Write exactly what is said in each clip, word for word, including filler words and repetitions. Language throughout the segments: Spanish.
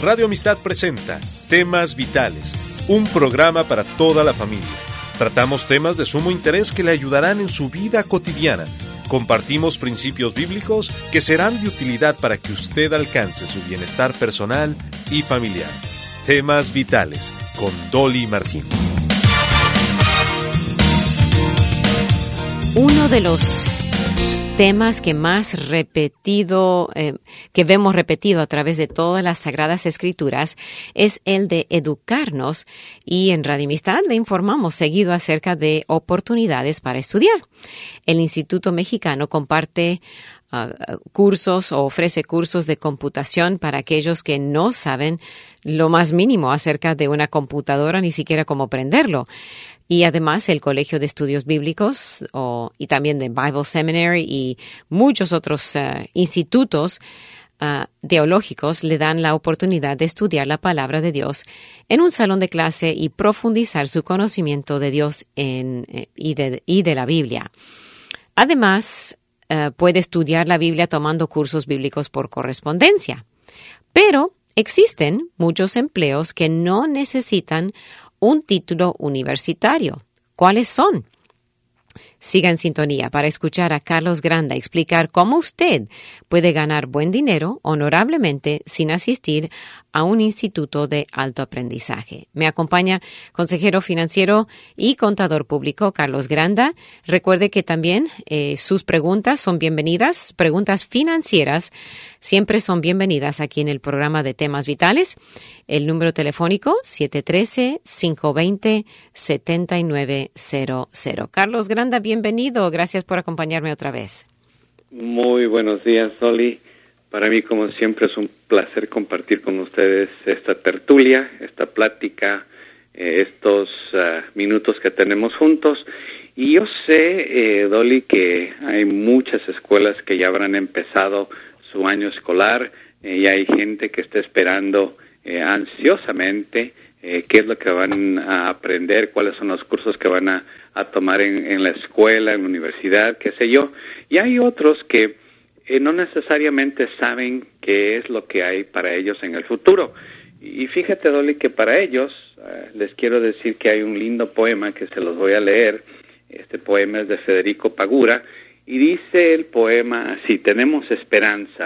Radio Amistad presenta Temas Vitales, un programa para toda la familia. Tratamos temas de sumo interés que le ayudarán en su vida cotidiana. Compartimos principios bíblicos que serán de utilidad para que usted alcance su bienestar personal y familiar. Temas Vitales, con Dolly Martín. Uno de los temas que más repetido, eh, que vemos repetido a través de todas las Sagradas Escrituras es el de educarnos, y en Radio Amistad le informamos seguido acerca de oportunidades para estudiar. El Instituto Mexicano comparte uh, cursos o ofrece cursos de computación para aquellos que no saben lo más mínimo acerca de una computadora, ni siquiera cómo prenderlo. Y además el Colegio de Estudios Bíblicos o, y también de Bible Seminary y muchos otros uh, institutos uh, teológicos le dan la oportunidad de estudiar la palabra de Dios en un salón de clase y profundizar su conocimiento de Dios en, eh, y, de, y de la Biblia. Además, uh, puede estudiar la Biblia tomando cursos bíblicos por correspondencia. Pero existen muchos empleos que no necesitan un título universitario. ¿Cuáles son? Siga en sintonía para escuchar a Carlos Granda explicar cómo usted puede ganar buen dinero honorablemente sin asistir a un instituto de alto aprendizaje. Me acompaña consejero financiero y contador público Carlos Granda. Recuerde que también eh, sus preguntas son bienvenidas. Preguntas financieras siempre son bienvenidas aquí en el programa de Temas Vitales. El número telefónico siete uno tres, cinco dos cero, siete nueve cero cero. Carlos Granda, bienvenido. Gracias por acompañarme otra vez. Muy buenos días, Dolly. Para mí, como siempre, es un placer compartir con ustedes esta tertulia, esta plática, eh, estos uh, minutos que tenemos juntos. Y yo sé, eh, Dolly, que hay muchas escuelas que ya habrán empezado su año escolar eh, y hay gente que está esperando eh, ansiosamente eh, qué es lo que van a aprender, cuáles son los cursos que van a, a tomar en, en la escuela, en la universidad, qué sé yo. Y hay otros que Eh, no necesariamente saben qué es lo que hay para ellos en el futuro. Y fíjate, Dolly, que para ellos, eh, les quiero decir que hay un lindo poema que se los voy a leer. Este poema es de Federico Pagura, y dice el poema así: tenemos esperanza,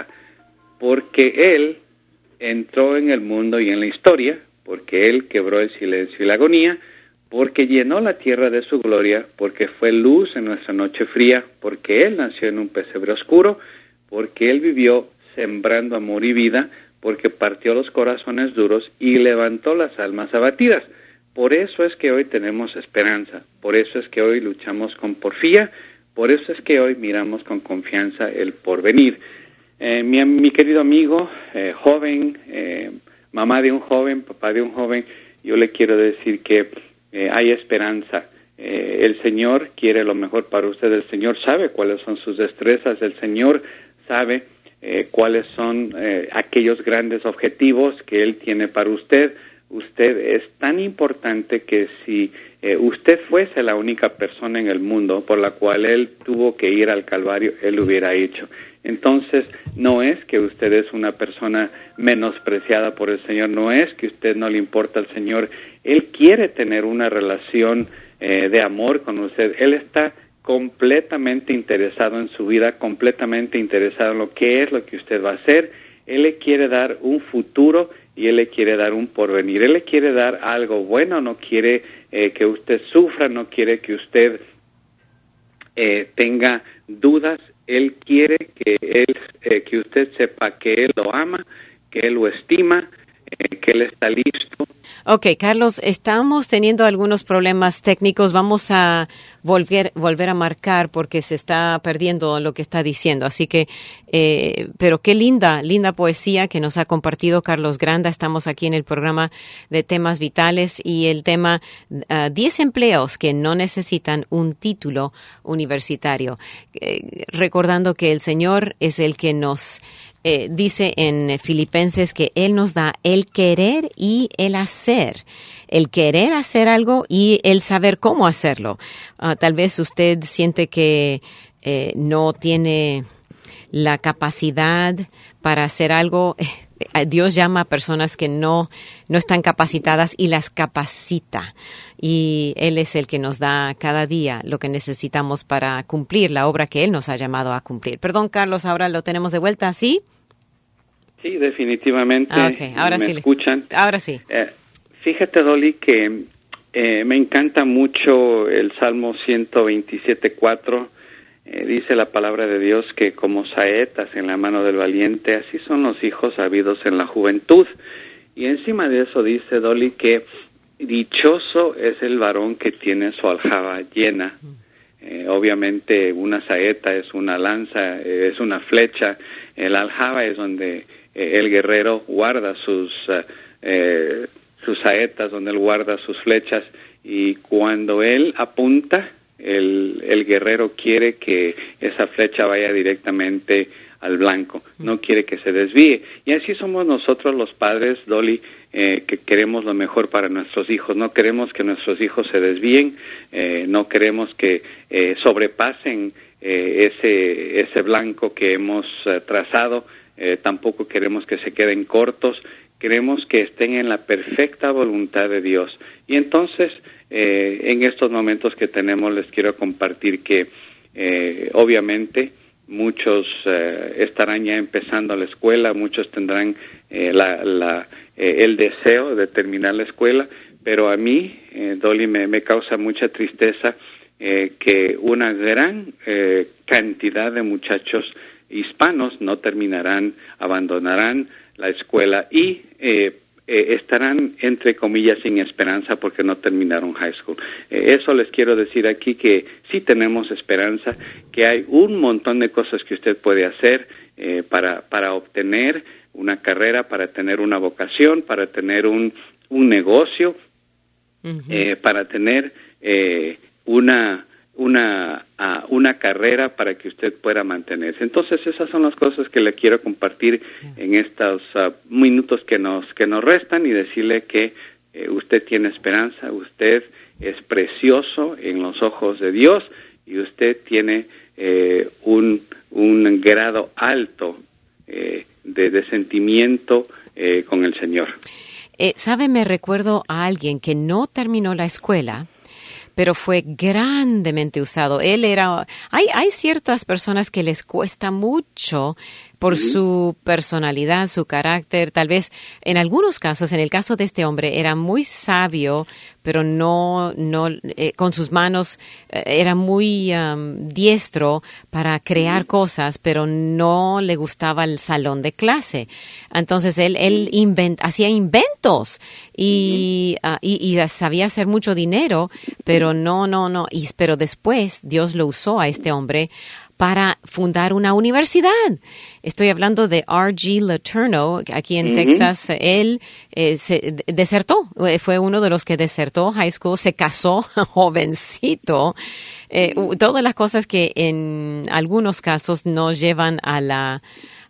porque Él entró en el mundo y en la historia, porque Él quebró el silencio y la agonía, porque llenó la tierra de su gloria, porque fue luz en nuestra noche fría, porque Él nació en un pesebre oscuro, porque Él vivió sembrando amor y vida, porque partió los corazones duros y levantó las almas abatidas. Por eso es que hoy tenemos esperanza, por eso es que hoy luchamos con porfía, por eso es que hoy miramos con confianza el porvenir. Eh, mi, mi querido amigo, eh, joven, eh, mamá de un joven, papá de un joven, yo le quiero decir que eh, hay esperanza. Eh, el Señor quiere lo mejor para usted, el Señor sabe cuáles son sus destrezas, el Señor sabe eh, cuáles son eh, aquellos grandes objetivos que Él tiene para usted. Usted es tan importante que si eh, usted fuese la única persona en el mundo por la cual Él tuvo que ir al Calvario, Él lo hubiera hecho. Entonces, no es que usted es una persona menospreciada por el Señor, no es que usted no le importa al Señor. Él quiere tener una relación eh, de amor con usted. Él está completamente interesado en su vida, completamente interesado en lo que es lo que usted va a hacer. Él le quiere dar un futuro y Él le quiere dar un porvenir. Él le quiere dar algo bueno, no quiere eh, que usted sufra, no quiere que usted eh, tenga dudas. Él quiere que, él, eh, que usted sepa que Él lo ama, que Él lo estima, eh, que Él está listo. Ok, Carlos, estamos teniendo algunos problemas técnicos. Vamos a volver volver a marcar porque se está perdiendo lo que está diciendo. Así que, eh, pero qué linda, linda poesía que nos ha compartido Carlos Granda. Estamos aquí en el programa de Temas Vitales y el tema uh, diez empleos que no necesitan un título universitario. Eh, recordando que el Señor es el que nos Eh, dice en Filipenses que Él nos da el querer y el hacer. El querer hacer algo y el saber cómo hacerlo. Uh, tal vez usted siente que eh, no tiene la capacidad para hacer algo. Dios llama a personas que no, no están capacitadas y las capacita. Y Él es el que nos da cada día lo que necesitamos para cumplir la obra que Él nos ha llamado a cumplir. Perdón, Carlos, ahora lo tenemos de vuelta, ¿sí? Sí, definitivamente. Ah, okay. Ahora me sí. escuchan. Ahora sí. Eh, fíjate, Dolly, que eh, me encanta mucho el Salmo ciento veintisiete, cuatro. Eh, dice la palabra de Dios que como saetas en la mano del valiente, así son los hijos habidos en la juventud. Y encima de eso dice, Dolly, que dichoso es el varón que tiene su aljaba llena. Eh, obviamente una saeta es una lanza, eh, es una flecha. El aljaba es donde eh, el guerrero guarda sus, eh, sus saetas, donde él guarda sus flechas. Y cuando él apunta, El, el guerrero quiere que esa flecha vaya directamente al blanco, no quiere que se desvíe. Y así somos nosotros los padres, Dolly, eh, que queremos lo mejor para nuestros hijos. No queremos que nuestros hijos se desvíen, eh, no queremos que eh, sobrepasen eh, ese, ese blanco que hemos eh, trazado, eh, tampoco queremos que se queden cortos, queremos que estén en la perfecta voluntad de Dios. Y entonces, Eh, en estos momentos que tenemos, les quiero compartir que eh, obviamente muchos eh, estarán ya empezando la escuela, muchos tendrán eh, la, la, eh, el deseo de terminar la escuela, pero a mí, eh, Dolly, me, me causa mucha tristeza eh, que una gran eh, cantidad de muchachos hispanos no terminarán, abandonarán la escuela y eh, Eh, estarán, entre comillas, sin esperanza porque no terminaron high school. Eh, eso les quiero decir aquí, que sí tenemos esperanza, que hay un montón de cosas que usted puede hacer eh, para, para obtener una carrera, para tener una vocación, para tener un, un negocio, uh-huh. eh, para tener eh, una... una uh, una carrera para que usted pueda mantenerse. Entonces, esas son las cosas que le quiero compartir en estos uh, minutos que nos que nos restan y decirle que eh, usted tiene esperanza, usted es precioso en los ojos de Dios y usted tiene eh, un, un grado alto eh, de, de sentimiento eh, con el Señor. Eh, ¿Sabe? Me recuerdo a alguien que no terminó la escuela, pero fue grandemente usado. Él era... Hay, hay ciertas personas que les cuesta mucho por uh-huh. su personalidad, su carácter. Tal vez en algunos casos, en el caso de este hombre, era muy sabio, pero no, no eh, con sus manos eh, era muy um, diestro para crear uh-huh. cosas, pero no le gustaba el salón de clase. Entonces él, él invent, hacía inventos y, uh-huh. uh, y, y sabía hacer mucho dinero, pero no, no, no. Y, pero después Dios lo usó a este hombre para fundar una universidad. Estoy hablando de R G Letourneau, aquí en uh-huh. Texas. Él eh, se desertó, fue uno de los que desertó high school, se casó jovencito. Eh, todas las cosas que en algunos casos nos llevan a la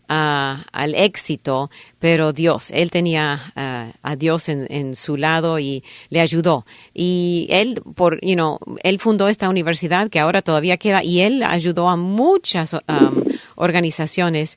Uh, al éxito, pero Dios, él tenía uh, a Dios en, en su lado y le ayudó. Y él, por, you know, él fundó esta universidad que ahora todavía queda y él ayudó a muchas um, organizaciones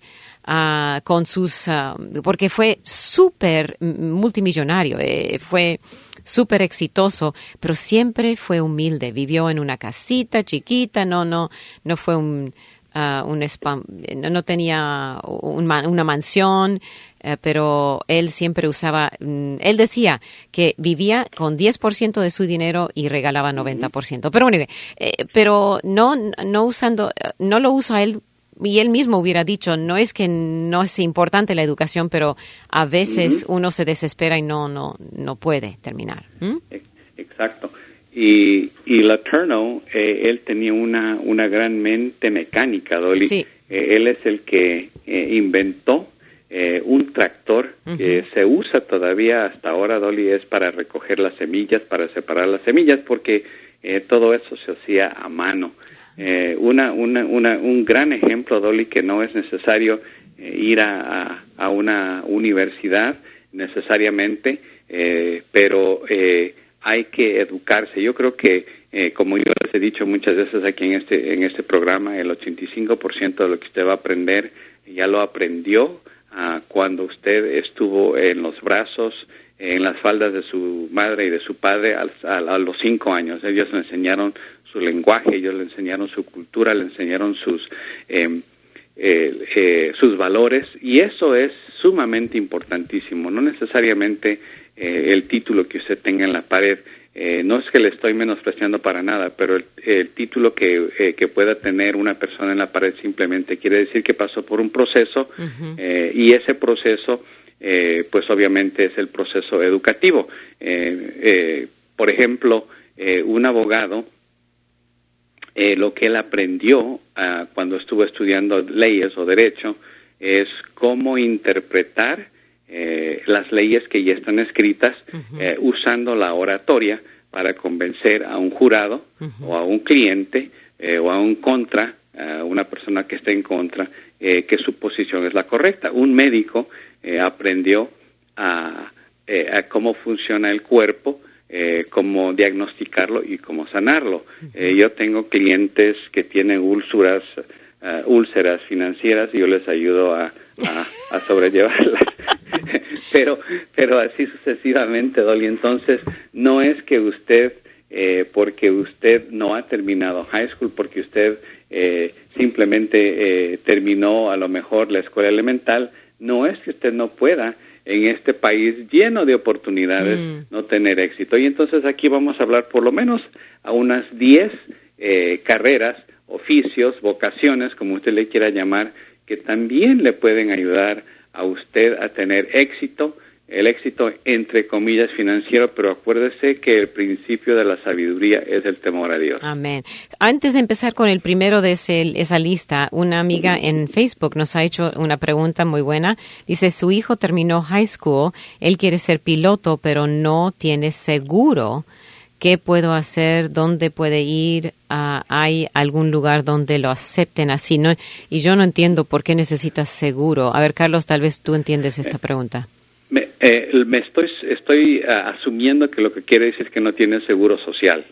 uh, con sus, uh, porque fue súper multimillonario, eh, fue súper exitoso, pero siempre fue humilde. Vivió en una casita chiquita, no, no, no fue un Uh, un spam, no, no tenía un man, una mansión, uh, pero él siempre usaba, um, él decía que vivía con diez por ciento de su dinero y regalaba noventa por ciento. Pero bueno, eh, pero no, no usando, no lo usa él, y él mismo hubiera dicho, no es que no es importante la educación, pero a veces uh-huh. uno se desespera y no, no, no puede terminar. ¿Mm? Exacto. Y, y Letourneau, eh, él tenía una, una gran mente mecánica, Dolly. Sí. Eh, él es el que eh, inventó eh, un tractor uh-huh. que se usa todavía hasta ahora, Dolly, es para recoger las semillas, para separar las semillas, porque eh, todo eso se hacía a mano. Eh, una, una, una, un gran ejemplo, Dolly, que no es necesario eh, ir a, a, a una universidad necesariamente, eh, pero... Eh, hay que educarse. Yo creo que, eh, como yo les he dicho muchas veces aquí en este en este programa, el ochenta y cinco por ciento de lo que usted va a aprender ya lo aprendió uh, cuando usted estuvo en los brazos, en las faldas de su madre y de su padre a, a, a los cinco años. Ellos le enseñaron su lenguaje, ellos le enseñaron su cultura, le enseñaron sus eh, eh, eh, sus valores, y eso es sumamente importantísimo. No necesariamente eh, el título que usted tenga en la pared, eh, no es que le estoy menospreciando para nada, pero el, el título que, eh, que pueda tener una persona en la pared simplemente quiere decir que pasó por un proceso, uh-huh. eh, y ese proceso eh, pues obviamente es el proceso educativo. Eh, eh, por ejemplo, eh, un abogado, Eh, lo que él aprendió uh, cuando estuvo estudiando leyes o derecho es cómo interpretar eh, las leyes que ya están escritas, uh-huh. eh, usando la oratoria para convencer a un jurado, uh-huh. o a un cliente eh, o a un contra, a una persona que esté en contra, eh, que su posición es la correcta. Un médico eh, aprendió a, eh, a cómo funciona el cuerpo, Eh, cómo diagnosticarlo y cómo sanarlo. Eh, yo tengo clientes que tienen úlceras, uh, úlceras financieras, y yo les ayudo a, a, a sobrellevarlas. pero, pero así sucesivamente, Dolly. Entonces, no es que usted, eh, porque usted no ha terminado high school, porque usted eh, simplemente eh, terminó a lo mejor la escuela elemental, no es que usted no pueda en este país lleno de oportunidades mm. no tener éxito. Y entonces aquí vamos a hablar por lo menos a unas diez eh, carreras, oficios, vocaciones, como usted le quiera llamar, que también le pueden ayudar a usted a tener éxito, el éxito entre comillas financiero, pero acuérdese que el principio de la sabiduría es el temor a Dios. Amén. Antes de empezar con el primero de ese, esa lista, una amiga en Facebook nos ha hecho una pregunta muy buena. Dice, su hijo terminó high school, él quiere ser piloto, pero no tiene seguro. ¿Qué puedo hacer? ¿Dónde puede ir? Uh, ¿Hay algún lugar donde lo acepten así? ¿No? Y yo no entiendo por qué necesitas seguro. A ver, Carlos, tal vez tú entiendes esta pregunta. Me, eh, me estoy estoy uh, asumiendo que lo que quiere decir es que no tiene seguro social.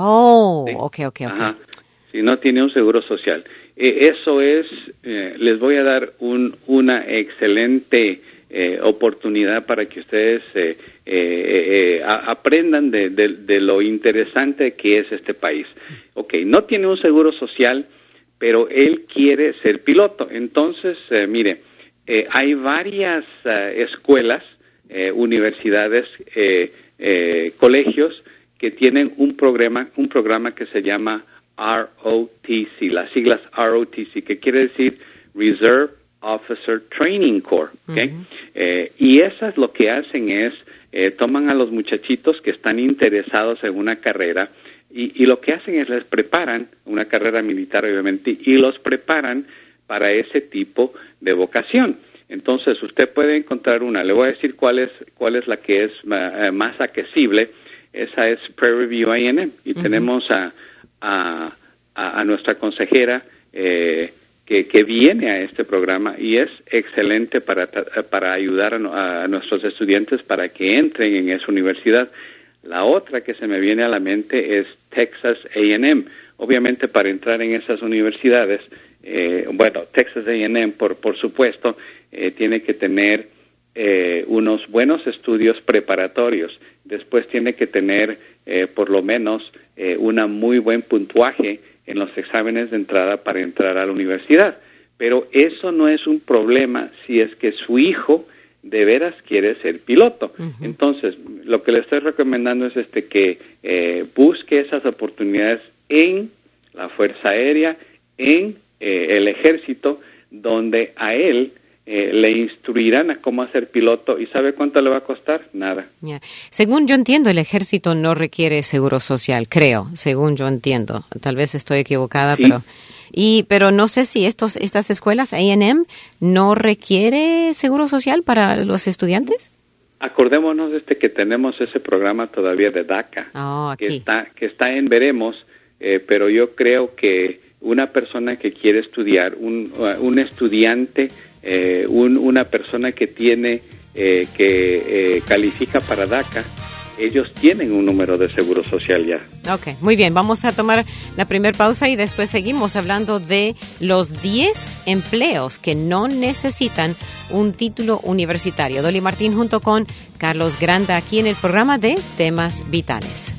Oh, ¿sí? ok, ok, ok. Ajá. Si no tiene un seguro social. Eh, eso es, eh, les voy a dar un, una excelente eh, oportunidad para que ustedes eh, eh, eh, a, aprendan de, de, de lo interesante que es este país. Ok, no tiene un seguro social, pero él quiere ser piloto. Entonces, eh, mire, eh, hay varias uh, escuelas, Eh, universidades, eh, eh, colegios que tienen un programa, un programa que se llama R O T C, las siglas R O T C, que quiere decir Reserve Officer Training Corps, ¿okay? Uh-huh. eh, y esas lo que hacen es, eh, toman a los muchachitos que están interesados en una carrera, y, y lo que hacen es les preparan, una carrera militar obviamente, y los preparan para ese tipo de vocación. Entonces, usted puede encontrar una. Le voy a decir cuál es cuál es la que es uh, más accesible. Esa es Prairie View A and M. Y uh-huh. tenemos a, a, a nuestra consejera eh, que, que viene a este programa, y es excelente para, para ayudar a, a nuestros estudiantes para que entren en esa universidad. La otra que se me viene a la mente es Texas A and M. Obviamente, para entrar en esas universidades, eh, bueno, Texas A and M, por, por supuesto, Eh, tiene que tener eh, unos buenos estudios preparatorios. Después tiene que tener eh, por lo menos eh, una muy buen puntuaje en los exámenes de entrada para entrar a la universidad. Pero eso no es un problema si es que su hijo de veras quiere ser piloto. Uh-huh. Entonces, lo que le estoy recomendando es este que eh, busque esas oportunidades en la Fuerza Aérea, en eh, el Ejército, donde a él Eh, le instruirán a cómo hacer piloto. ¿Y sabe cuánto le va a costar? Nada. Yeah. Según yo entiendo, el ejército no requiere seguro social, creo, según yo entiendo. Tal vez estoy equivocada, sí. pero y pero no sé si estos estas escuelas A and M no requiere seguro social para los estudiantes. Acordémonos este que tenemos ese programa todavía de DACA, oh, aquí. que está que está en veremos, eh, pero yo creo que una persona que quiere estudiar, un uh, un estudiante Eh, un, una persona que tiene eh, que eh, califica para DACA, ellos tienen un número de seguro social ya. Ok, muy bien. Vamos a tomar la primera pausa y después seguimos hablando de los diez empleos que no necesitan un título universitario. Dolly Martín junto con Carlos Granda aquí en el programa de Temas Vitales.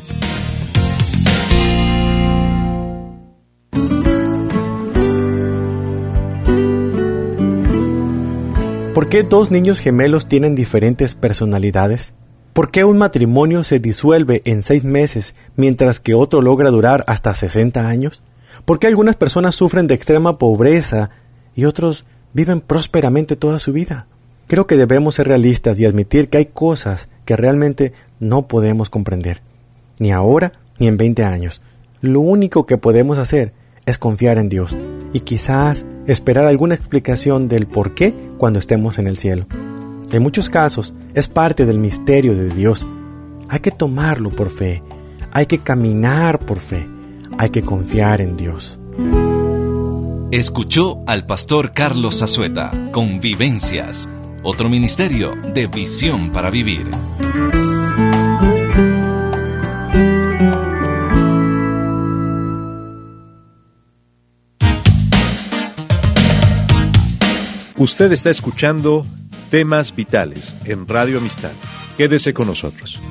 ¿Por qué dos niños gemelos tienen diferentes personalidades? ¿Por qué un matrimonio se disuelve en seis meses mientras que otro logra durar hasta sesenta años? ¿Por qué algunas personas sufren de extrema pobreza y otros viven prósperamente toda su vida? Creo que debemos ser realistas y admitir que hay cosas que realmente no podemos comprender, ni ahora ni en veinte años. Lo único que podemos hacer es confiar en Dios y quizás esperar alguna explicación del por qué cuando estemos en el cielo. En muchos casos es parte del misterio de Dios. Hay que tomarlo por fe, hay que caminar por fe, hay que confiar en Dios. Escuchó al pastor Carlos Azueta con Vivencias, otro ministerio de Visión para Vivir. Usted está escuchando Temas Vitales en Radio Amistad. Quédese con nosotros.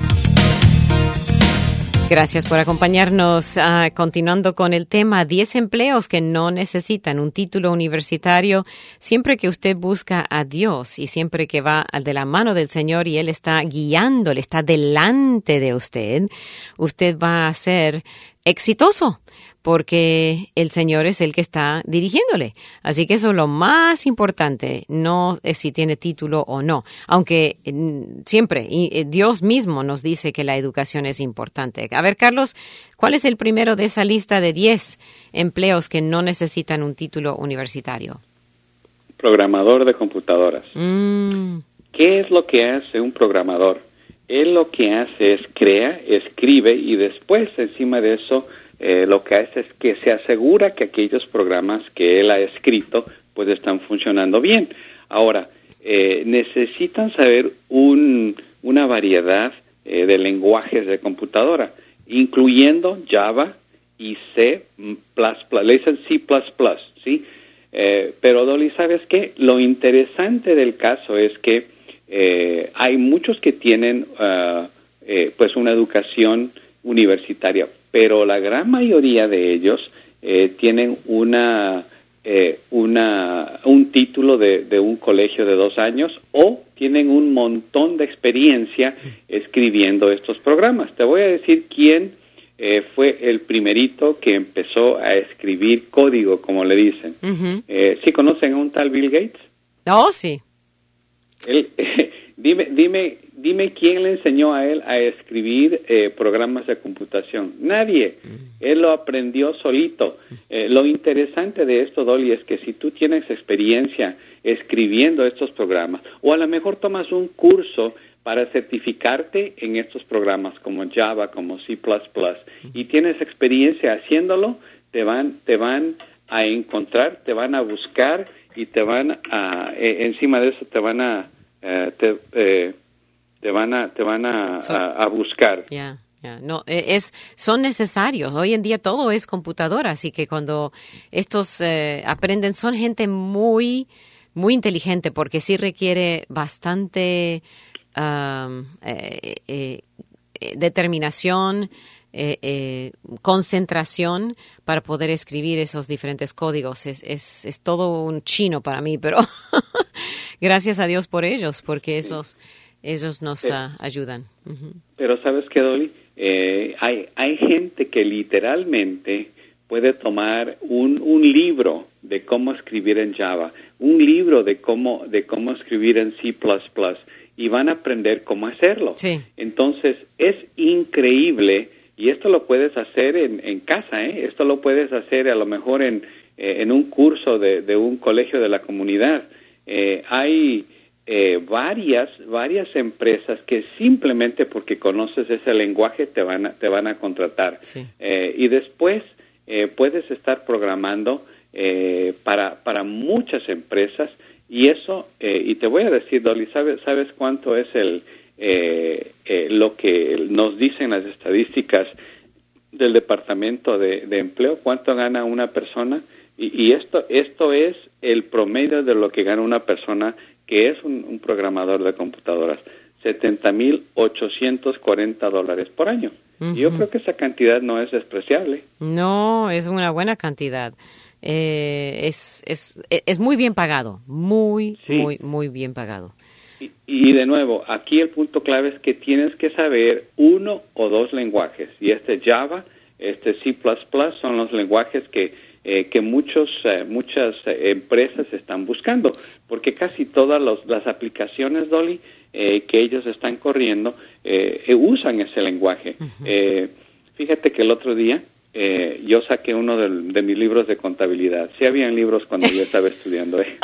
Gracias por acompañarnos. Uh, continuando con el tema, diez empleos que no necesitan un título universitario. Siempre que usted busca a Dios y siempre que va de la mano del Señor y Él está guiándole, está delante de usted, usted va a ser exitoso, porque el Señor es el que está dirigiéndole. Así que eso es lo más importante, no es si tiene título o no. Aunque eh, siempre y, eh, Dios mismo nos dice que la educación es importante. A ver, Carlos, ¿cuál es el primero de esa lista de diez empleos que no necesitan un título universitario? Programador de computadoras. Mm. ¿Qué es lo que hace un programador? Él lo que hace es crea, escribe y después encima de eso Eh, lo que hace es que se asegura que aquellos programas que él ha escrito pues están funcionando bien. Ahora, eh, necesitan saber un, una variedad eh, de lenguajes de computadora, incluyendo Java y C plus plus, le dicen C plus plus, ¿sí? Eh, pero, Dolly, ¿sabes qué? Lo interesante del caso es que eh, hay muchos que tienen uh, eh, pues una educación universitaria, pero la gran mayoría de ellos eh, tienen una, eh, una un título de, de un colegio de dos años o tienen un montón de experiencia escribiendo estos programas. Te voy a decir quién eh, fue el primerito que empezó a escribir código, como le dicen. Uh-huh. Eh, ¿Sí conocen a un tal Bill Gates? Oh, sí. Él, eh, dime, dime, dime quién le enseñó a él a escribir eh, programas de computación. Nadie. Él lo aprendió solito. Eh, lo interesante de esto, Dolly, es que si tú tienes experiencia escribiendo estos programas, o a lo mejor tomas un curso para certificarte en estos programas como Java, como C plus plus, y tienes experiencia haciéndolo, te van, te van a encontrar, te van a buscar y te van a, eh, encima de eso te van a, eh, te, eh, te van a, te van a, so, a, a buscar. Yeah. Yeah, no, es, son necesarios. Hoy en día todo es computadora, así que cuando estos eh, aprenden, son gente muy, muy inteligente, porque sí requiere bastante um, eh, eh, determinación, eh, eh, concentración para poder escribir esos diferentes códigos. Es, es, es todo un chino para mí, pero gracias a Dios por ellos, porque esos, ellos nos uh, ayudan. Uh-huh. Pero ¿sabes qué, Dolly? Eh, hay, hay gente que literalmente puede tomar un, un libro de cómo escribir en Java, un libro de cómo, de cómo escribir en C plus plus, y van a aprender cómo hacerlo. Sí. Entonces, es increíble, y esto lo puedes hacer en, en casa, ¿eh? Esto lo puedes hacer a lo mejor en, eh, en un curso de, de un colegio de la comunidad. Eh, hay... Eh, varias varias empresas que simplemente porque conoces ese lenguaje te van a, te van a contratar. Sí. Eh, y después eh, puedes estar programando eh, para para muchas empresas, y eso eh, y te voy a decir, Dolly, ¿sabes sabes cuánto es el eh, eh, lo que nos dicen las estadísticas del Departamento de, de Empleo, cuánto gana una persona, y, y esto esto es el promedio de lo que gana una persona que es un, un programador de computadoras, setenta mil ochocientos cuarenta dólares por año. Uh-huh. Yo creo que esa cantidad no es despreciable. No, es una buena cantidad. Eh, es, es, es muy bien pagado, muy, sí. muy, muy bien pagado. Y, y de nuevo, aquí el punto clave es que tienes que saber uno o dos lenguajes, y este Java, este C plus plus son los lenguajes que, eh, que muchos, eh, muchas eh, empresas están buscando, porque casi todas los, las aplicaciones, Dolly, eh, que ellos están corriendo, eh, usan ese lenguaje. Uh-huh. Eh, fíjate que el otro día, Eh, yo saqué uno de, de mis libros de contabilidad. Sí habían libros cuando yo estaba estudiando. ¿eh?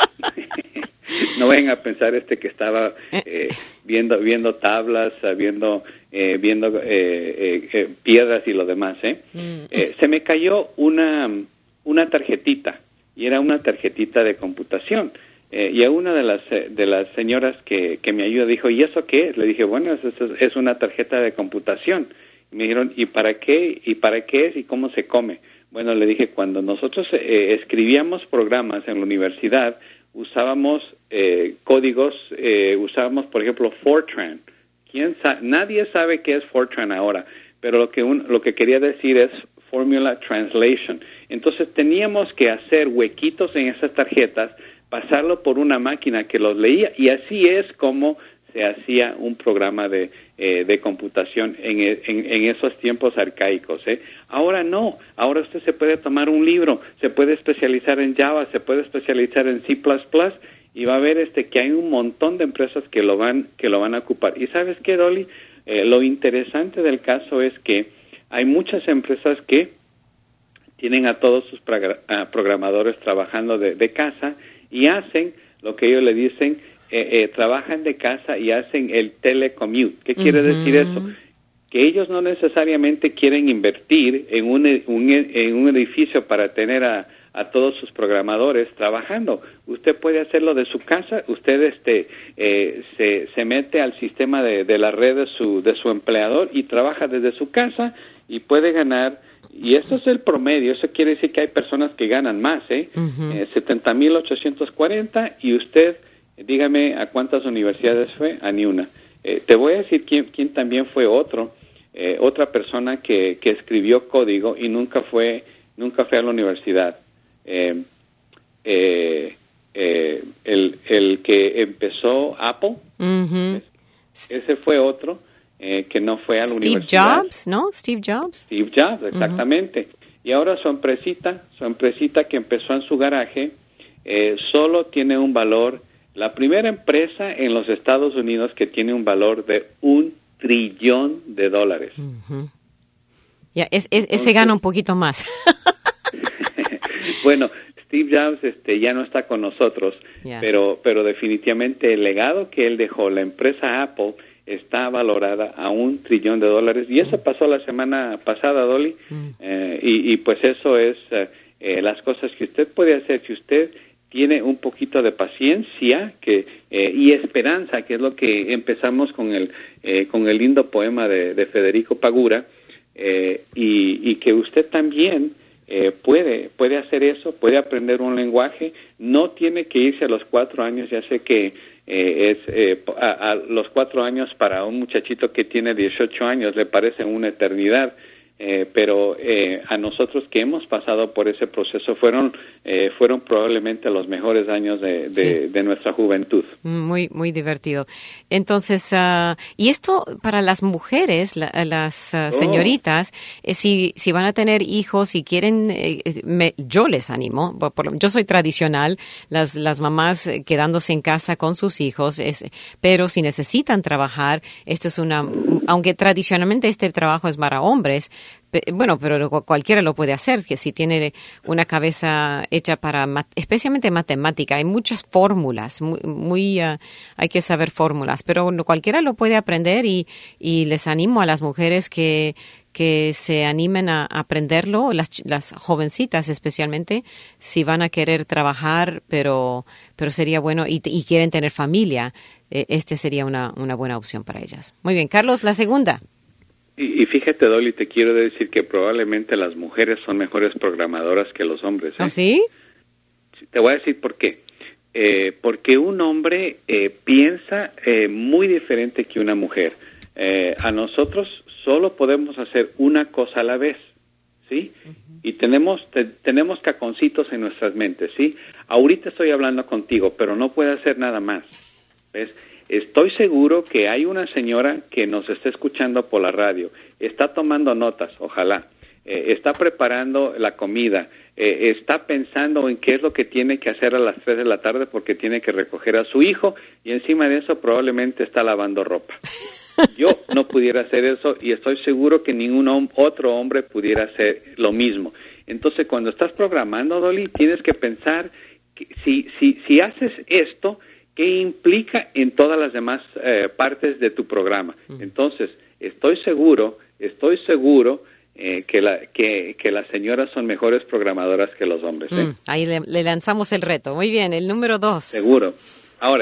No vayan a pensar este que estaba eh, viendo viendo tablas, viendo eh, viendo eh, eh, eh, piedras y lo demás. ¿eh? Mm. Eh, se me cayó una una tarjetita y era una tarjetita de computación. Eh, y a una de las de las señoras que, que me ayuda dijo, ¿y eso qué es? Le dije, bueno, es, es, es una tarjeta de computación. Y me dijeron, ¿y para qué? ¿Y para qué es? ¿Y cómo se come? Bueno, le dije, cuando nosotros eh, escribíamos programas en la universidad, usábamos eh, códigos, eh, usábamos, por ejemplo, Fortran. ¿Quién sa- Nadie sabe qué es Fortran ahora, pero lo que, un, lo que quería decir es Formula Translation. Entonces teníamos que hacer huequitos en esas tarjetas, pasarlo por una máquina que los leía, y así es como se hacía un programa de, eh, de computación en, en, en esos tiempos arcaicos. ¿eh? Ahora no, ahora usted se puede tomar un libro, se puede especializar en Java, se puede especializar en C plus plus, y va a ver este, que hay un montón de empresas que lo van, que lo van a ocupar. ¿Y sabes qué, Dolly? Eh, lo interesante del caso es que hay muchas empresas que tienen a todos sus progr- programadores trabajando de, de casa y hacen lo que ellos le dicen, Eh, eh, trabajan de casa y hacen el telecommute. ¿Qué quiere uh-huh. decir eso? Que ellos no necesariamente quieren invertir en un, un, en un edificio para tener a, a todos sus programadores trabajando. Usted puede hacerlo de su casa, usted este eh, se, se mete al sistema de, de la red de su, de su empleador y trabaja desde su casa y puede ganar. Y eso es el promedio, eso quiere decir que hay personas que ganan más, ¿eh? Uh-huh. eh setenta mil ochocientos cuarenta, y usted, dígame a cuántas universidades fue, a ni una. Eh, te voy a decir quién, quién también fue otro, eh, otra persona que, que escribió código y nunca fue, nunca fue a la universidad. Eh, eh, eh, el, el que empezó Apple, uh-huh. ese fue otro eh, que no fue a la Steve universidad. Steve Jobs, ¿no? Steve Jobs. Steve Jobs, exactamente. Uh-huh. Y ahora su empresita, su empresita que empezó en su garaje, eh, solo tiene un valor. La primera empresa en los Estados Unidos que tiene un valor de un trillón de dólares. Uh-huh. Ya, es, es, ese gana un poquito más. Bueno, Steve Jobs este, ya no está con nosotros, yeah. pero, pero definitivamente el legado que él dejó, la empresa Apple, está valorada a un trillón de dólares. Y eso pasó la semana pasada, Dolly. Uh-huh. eh, y, y pues eso es eh, eh, las cosas que usted puede hacer si usted tiene un poquito de paciencia que eh, y esperanza, que es lo que empezamos con el eh, con el lindo poema de, de Federico Pagura, eh, y, y que usted también eh, puede puede hacer eso, puede aprender un lenguaje, no tiene que irse a los cuatro años. Ya sé que eh, es eh, a, a los cuatro años para un muchachito que tiene dieciocho años le parece una eternidad. Eh, pero eh, a nosotros que hemos pasado por ese proceso fueron eh, fueron probablemente los mejores años de, de, sí. de nuestra juventud. Muy muy divertido. Entonces, uh, y esto para las mujeres, la, las uh, señoritas, oh. eh, si si van a tener hijos y quieren, eh, me, yo les animo. Por, yo soy tradicional, las las mamás quedándose en casa con sus hijos, es, pero si necesitan trabajar, esto es una, aunque tradicionalmente este trabajo es para hombres. Bueno, pero cualquiera lo puede hacer, que si tiene una cabeza hecha para, especialmente matemática, hay muchas fórmulas, muy, muy uh, hay que saber fórmulas, pero cualquiera lo puede aprender y, y les animo a las mujeres que, que se animen a aprenderlo, las, las jovencitas especialmente, si van a querer trabajar, pero, pero sería bueno, y, y quieren tener familia, eh, este sería una, una buena opción para ellas. Muy bien, Carlos, la segunda. Y, y fíjate, Dolly, te quiero decir que probablemente las mujeres son mejores programadoras que los hombres. ¿eh? ¿Ah, sí? Te voy a decir por qué. Eh, porque un hombre eh, piensa eh, muy diferente que una mujer. Eh, a nosotros solo podemos hacer una cosa a la vez, ¿sí? Uh-huh. Y tenemos te, tenemos cajoncitos en nuestras mentes, ¿sí? Ahorita estoy hablando contigo, pero no puedo hacer nada más, ¿ves? Estoy seguro que hay una señora que nos está escuchando por la radio, está tomando notas, ojalá, eh, está preparando la comida, eh, está pensando en qué es lo que tiene que hacer a las tres de la tarde porque tiene que recoger a su hijo y encima de eso probablemente está lavando ropa. Yo no pudiera hacer eso y estoy seguro que ningún hom- otro hombre pudiera hacer lo mismo. Entonces, cuando estás programando, Dolly, tienes que pensar que si, si, si haces esto, ¿qué implica en todas las demás eh, partes de tu programa? Entonces, estoy seguro, estoy seguro eh, que, la, que, que las señoras son mejores programadoras que los hombres. ¿eh? Mm, ahí le, le lanzamos el reto. Muy bien, el número dos. Seguro. Ahora,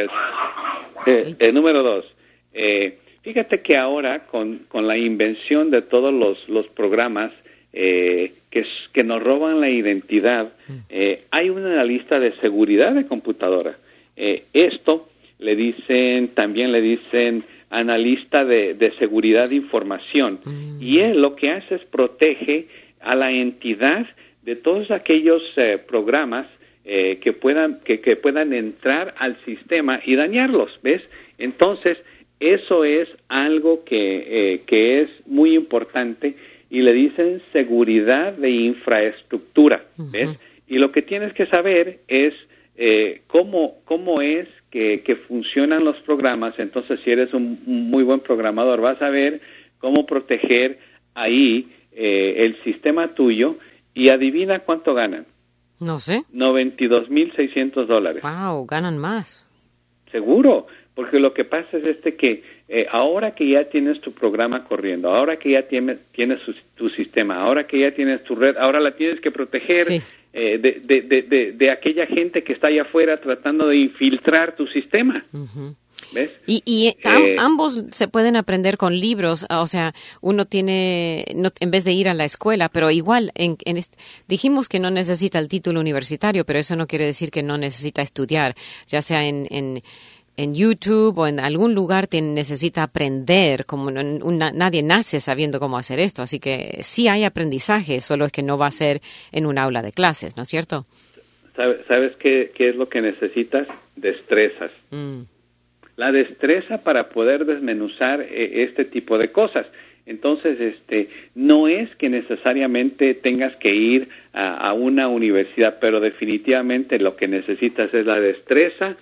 eh, el número dos. Eh, fíjate que ahora, con, con la invención de todos los, los programas eh, que, que nos roban la identidad, eh, hay una lista de seguridad de computadora. Eh, esto le dicen, también le dicen analista de, de seguridad de información, mm. y él lo que hace es protege a la entidad de todos aquellos eh, programas eh, que puedan que, que puedan entrar al sistema y dañarlos, ¿ves? Entonces, eso es algo que, eh, que es muy importante y le dicen seguridad de infraestructura, ¿ves? Uh-huh. Y lo que tienes que saber es Eh, cómo cómo es que, que funcionan los programas. Entonces, si eres un, un muy buen programador, vas a ver cómo proteger ahí eh, el sistema tuyo. Y adivina cuánto ganan. No sé. noventa y dos mil seiscientos dólares. Wow, ganan más. Seguro, porque lo que pasa es este que eh, ahora que ya tienes tu programa corriendo, ahora que ya tienes, tienes su, tu sistema, ahora que ya tienes tu red, ahora la tienes que proteger. Sí. Eh, de, de, de, de, de aquella gente que está allá afuera tratando de infiltrar tu sistema. Uh-huh. ¿Ves? Y, y eh, ambos se pueden aprender con libros, o sea, uno tiene, no, en vez de ir a la escuela, pero igual, en, en est- dijimos que no necesita el título universitario, pero eso no quiere decir que no necesita estudiar, ya sea en... en en YouTube o en algún lugar te necesita aprender, como no, una, nadie nace sabiendo cómo hacer esto, así que sí hay aprendizaje, solo es que no va a ser en un aula de clases, ¿no es cierto? ¿Sabes, sabes qué, qué es lo que necesitas? Destrezas. Mm. La destreza para poder desmenuzar eh, este tipo de cosas. Entonces, este, no es que necesariamente tengas que ir a, a una universidad, pero definitivamente lo que necesitas es la destreza,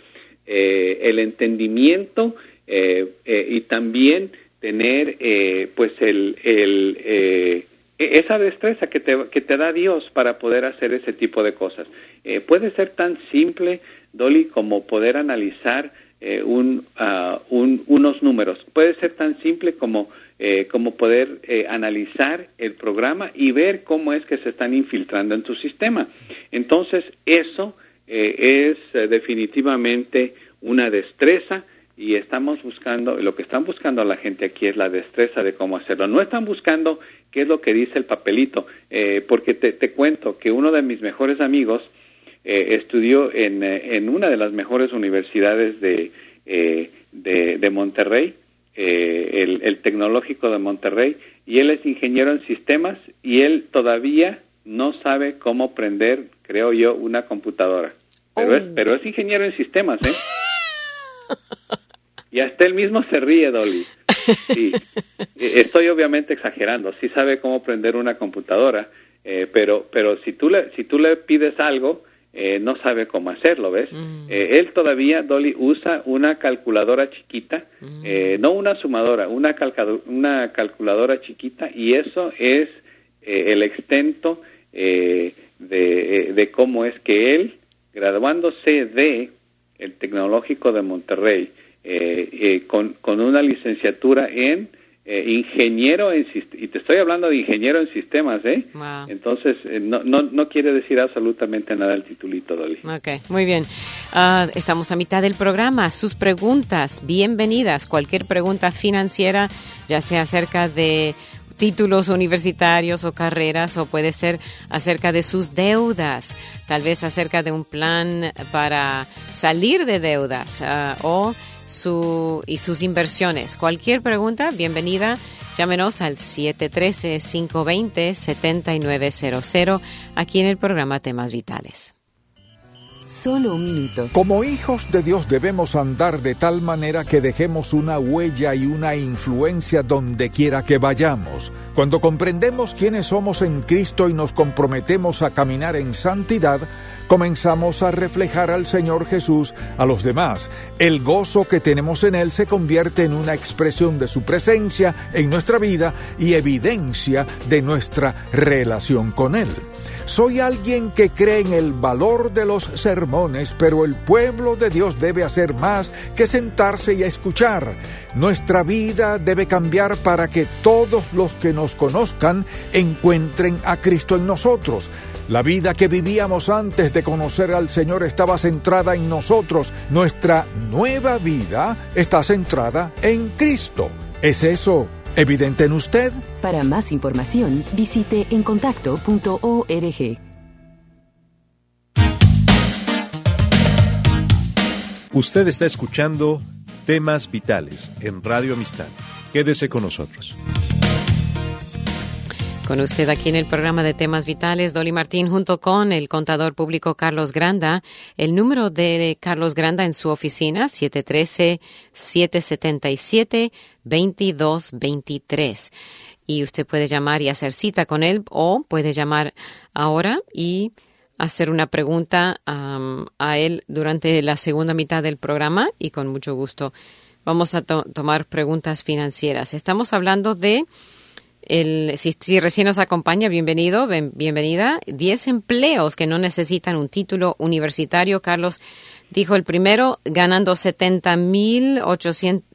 Eh, el entendimiento eh, eh, y también tener eh, pues el, el eh, esa destreza que te, que te da Dios para poder hacer ese tipo de cosas. Eh, puede ser tan simple, Dolly, como poder analizar eh, un, uh, un, unos números. Puede ser tan simple como, eh, como poder eh, analizar el programa y ver cómo es que se están infiltrando en tu sistema. Entonces, eso Eh, es eh, definitivamente una destreza y estamos buscando, lo que están buscando la gente aquí es la destreza de cómo hacerlo. No están buscando qué es lo que dice el papelito, eh, porque te, te cuento que uno de mis mejores amigos eh, estudió en, eh, en una de las mejores universidades de, eh, de, de Monterrey, eh, el, el Tecnológico de Monterrey, y él es ingeniero en sistemas y él todavía no sabe cómo prender, creo yo, una computadora. Pero, oh. es, pero es ingeniero en sistemas, ¿eh? Y hasta él mismo se ríe, Dolly. Sí. Estoy obviamente exagerando. Sí sabe cómo prender una computadora, eh, pero pero si tú le si tú le pides algo, eh, no sabe cómo hacerlo, ¿ves? Mm. Eh, él todavía, Dolly, usa una calculadora chiquita, mm. eh, no una sumadora, una, calcado, una calculadora chiquita, y eso es eh, el extento Eh, de, eh, de cómo es que él, graduándose de el Tecnológico de Monterrey, eh, eh, con, con una licenciatura en eh, ingeniero en y te estoy hablando de ingeniero en sistemas, ¿eh? Wow. Entonces, eh, no, no, no quiere decir absolutamente nada el titulito, Dolly. Ok, muy bien. Uh, estamos a mitad del programa. Sus preguntas, bienvenidas. Cualquier pregunta financiera, ya sea acerca de títulos universitarios o carreras, o puede ser acerca de sus deudas, tal vez acerca de un plan para salir de deudas uh, o su y sus inversiones. Cualquier pregunta, bienvenida. Llámenos al siete uno tres, cinco dos cero, siete nueve cero cero aquí en el programa Temas Vitales. Solo un minuto. Como hijos de Dios debemos andar de tal manera que dejemos una huella y una influencia donde quiera que vayamos. Cuando comprendemos quiénes somos en Cristo y nos comprometemos a caminar en santidad, comenzamos a reflejar al Señor Jesús a los demás. El gozo que tenemos en Él se convierte en una expresión de su presencia en nuestra vida y evidencia de nuestra relación con Él. Soy alguien que cree en el valor de los sermones, pero el pueblo de Dios debe hacer más que sentarse y escuchar. Nuestra vida debe cambiar para que todos los que nos conozcan encuentren a Cristo en nosotros. La vida que vivíamos antes de conocer al Señor estaba centrada en nosotros. Nuestra nueva vida está centrada en Cristo. ¿Es eso evidente en usted? Para más información, visite encontacto punto org. Usted está escuchando Temas Vitales en Radio Amistad. Quédese con nosotros. Con usted aquí en el programa de Temas Vitales, Dolly Martín, junto con el contador público Carlos Granda. El número de Carlos Granda en su oficina, siete uno tres, siete siete siete, dos dos dos tres. Y usted puede llamar y hacer cita con él, o puede llamar ahora y hacer una pregunta um, a él durante la segunda mitad del programa, y con mucho gusto vamos a to- tomar preguntas financieras. Estamos hablando de El, si, si recién nos acompaña, bienvenido, ben, bienvenida. diez empleos que no necesitan un título universitario. Carlos dijo el primero, ganando setenta mil ochocientos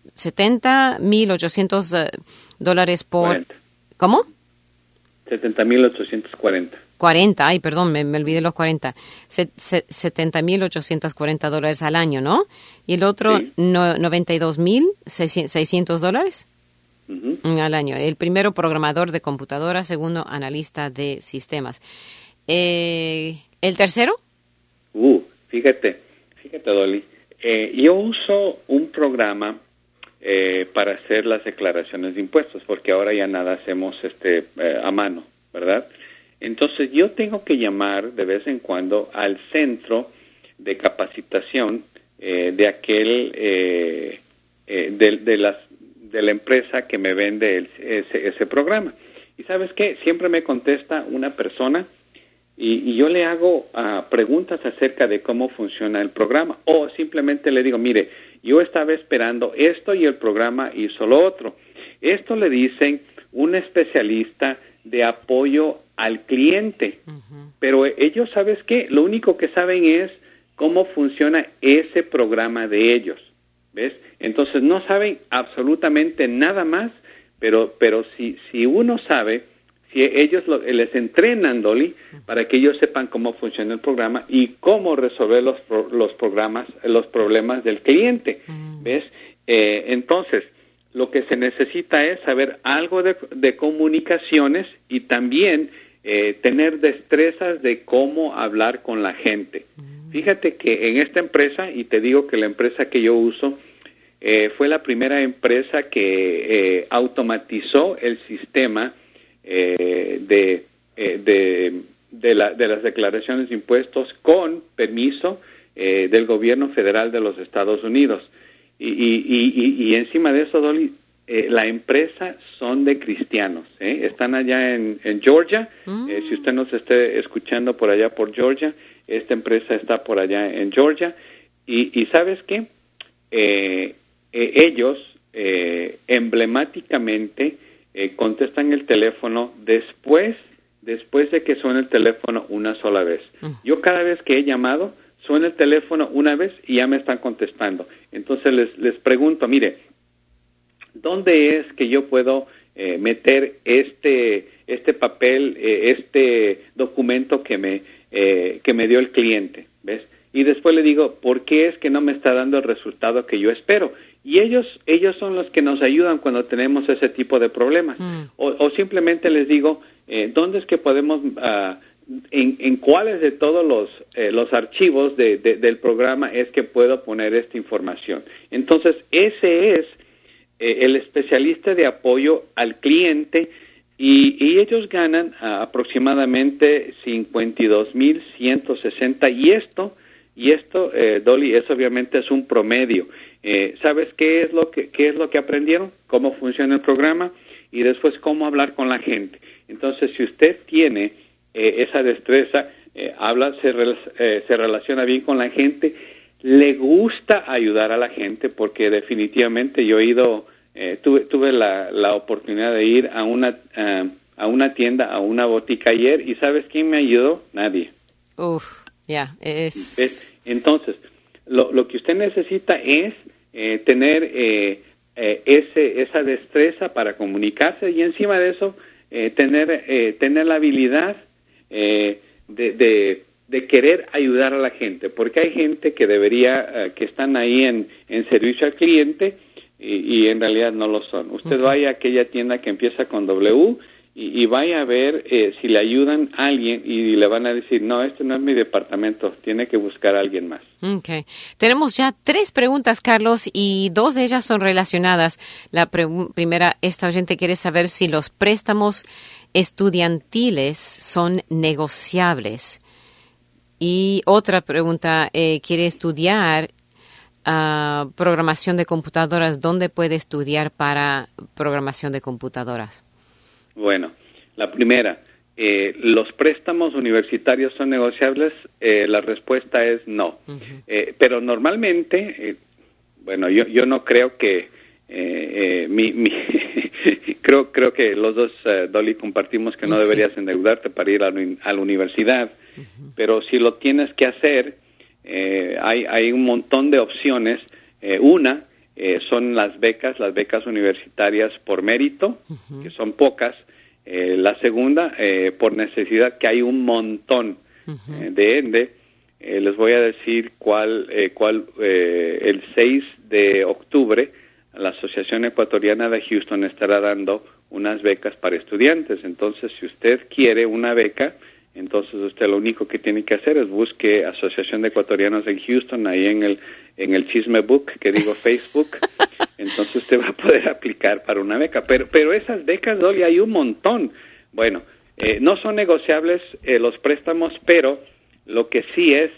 dólares por... cuarenta. ¿Cómo? setenta mil ochocientos cuarenta. cuarenta, ay, perdón, me, me olvidé los cuarenta. Se, se, setenta mil ochocientos cuarenta dólares al año, ¿no? Y el otro, Sí. no, noventa y dos mil seiscientos dólares. Uh-huh. Al año. El primero, programador de computadora. Segundo, analista de sistemas. Eh, ¿El tercero? Uh, fíjate, fíjate, Dolly. Eh, yo uso un programa eh, para hacer las declaraciones de impuestos, porque ahora ya nada hacemos este eh, a mano, ¿verdad? Entonces yo tengo que llamar de vez en cuando al centro de capacitación eh, de aquel eh, eh, de, de las de la empresa que me vende el, ese, ese programa. Y ¿sabes qué? Siempre me contesta una persona y, y yo le hago uh, preguntas acerca de cómo funciona el programa, o simplemente le digo, mire, yo estaba esperando esto y el programa hizo lo otro. Esto le dicen un especialista de apoyo al cliente, uh-huh. Pero ellos, ¿sabes qué? Lo único que saben es cómo funciona ese programa de ellos. ¿Ves? Entonces no saben absolutamente nada más, pero pero si si uno sabe, si ellos lo, les entrenan, Dolly, para que ellos sepan cómo funciona el programa y cómo resolver los los programas, los problemas del cliente, ¿ves? Eh, entonces lo que se necesita es saber algo de, de comunicaciones y también eh, tener destrezas de cómo hablar con la gente. Fíjate que en esta empresa, y te digo que la empresa que yo uso eh, fue la primera empresa que eh, automatizó el sistema eh, de, eh, de, de, la, de las declaraciones de impuestos con permiso eh, del gobierno federal de los Estados Unidos. Y, y, y, y encima de eso, Dolly, eh, la empresa son de cristianos, ¿eh? Están allá en, en Georgia. Mm. Eh, si usted nos esté escuchando por allá por Georgia, esta empresa está por allá en Georgia. Y, y ¿sabes qué? Eh, eh, ellos eh, emblemáticamente eh, contestan el teléfono después, después de que suena el teléfono una sola vez. Mm. Yo cada vez que he llamado, suena el teléfono una vez y ya me están contestando. Entonces les, les pregunto, mire, ¿dónde es que yo puedo eh, meter este este papel, eh, este documento que me eh, que me dio el cliente? ¿Ves? Y después le digo, ¿por qué es que no me está dando el resultado que yo espero? Y ellos ellos son los que nos ayudan cuando tenemos ese tipo de problemas. Mm. O, o simplemente les digo, eh, ¿dónde es que podemos, uh, en, en cuáles de todos los eh, los archivos de, de, del programa es que puedo poner esta información? Entonces, ese es eh, el especialista de apoyo al cliente, y, y ellos ganan uh, aproximadamente cincuenta y dos mil ciento sesenta, y esto, y esto eh, Dolly, es obviamente es un promedio. Eh, ¿Sabes qué es lo que qué es lo que aprendieron? Cómo funciona el programa y después cómo hablar con la gente. Entonces, si usted tiene eh, esa destreza, eh, habla, se, eh, se relaciona bien con la gente, le gusta ayudar a la gente, porque definitivamente yo he ido, eh, tuve tuve la, la oportunidad de ir a una uh, a una tienda, a una botica ayer, y ¿sabes quién me ayudó? Nadie. Uf, ya, yeah, es... ¿Ves? Entonces, Lo, lo que usted necesita es eh, tener eh, eh, ese esa destreza para comunicarse, y encima de eso eh, tener eh, tener la habilidad eh, de, de de querer ayudar a la gente, porque hay gente que debería uh, que están ahí en, en servicio al cliente y, y en realidad no lo son. Usted okay. vaya a aquella tienda que empieza con W y, y vaya a ver eh, si le ayudan a alguien, y le van a decir, no, este no es mi departamento, tiene que buscar a alguien más. Okay. Tenemos ya tres preguntas, Carlos, y dos de ellas son relacionadas. La pre- primera, esta oyente quiere saber si los préstamos estudiantiles son negociables. Y otra pregunta, eh, quiere estudiar uh, programación de computadoras. ¿Dónde puede estudiar para programación de computadoras? Bueno, la primera, eh, ¿los préstamos universitarios son negociables? Eh, la respuesta es no. Uh-huh. Eh, pero normalmente, eh, bueno, yo yo no creo que, eh, eh, mi, mi creo creo que los dos, uh, Dolly, compartimos que no sí. deberías endeudarte para ir a, a la universidad, uh-huh. pero si lo tienes que hacer, eh, hay, hay un montón de opciones. Eh, una, Eh, son las becas, las becas universitarias por mérito, uh-huh. que son pocas. Eh, la segunda, eh, por necesidad, que hay un montón. Uh-huh. eh, de ende. Eh, les voy a decir cuál, eh, cuál eh, el seis de octubre, la Asociación Ecuatoriana de Houston estará dando unas becas para estudiantes. Entonces, si usted quiere una beca, entonces usted lo único que tiene que hacer es busque Asociación de Ecuatorianos en Houston, ahí en el en el Chisme Book, que digo Facebook. Entonces usted va a poder aplicar para una beca. Pero pero esas becas, Dolly, hay un montón. Bueno, eh, no son negociables eh, los préstamos, pero lo que sí es,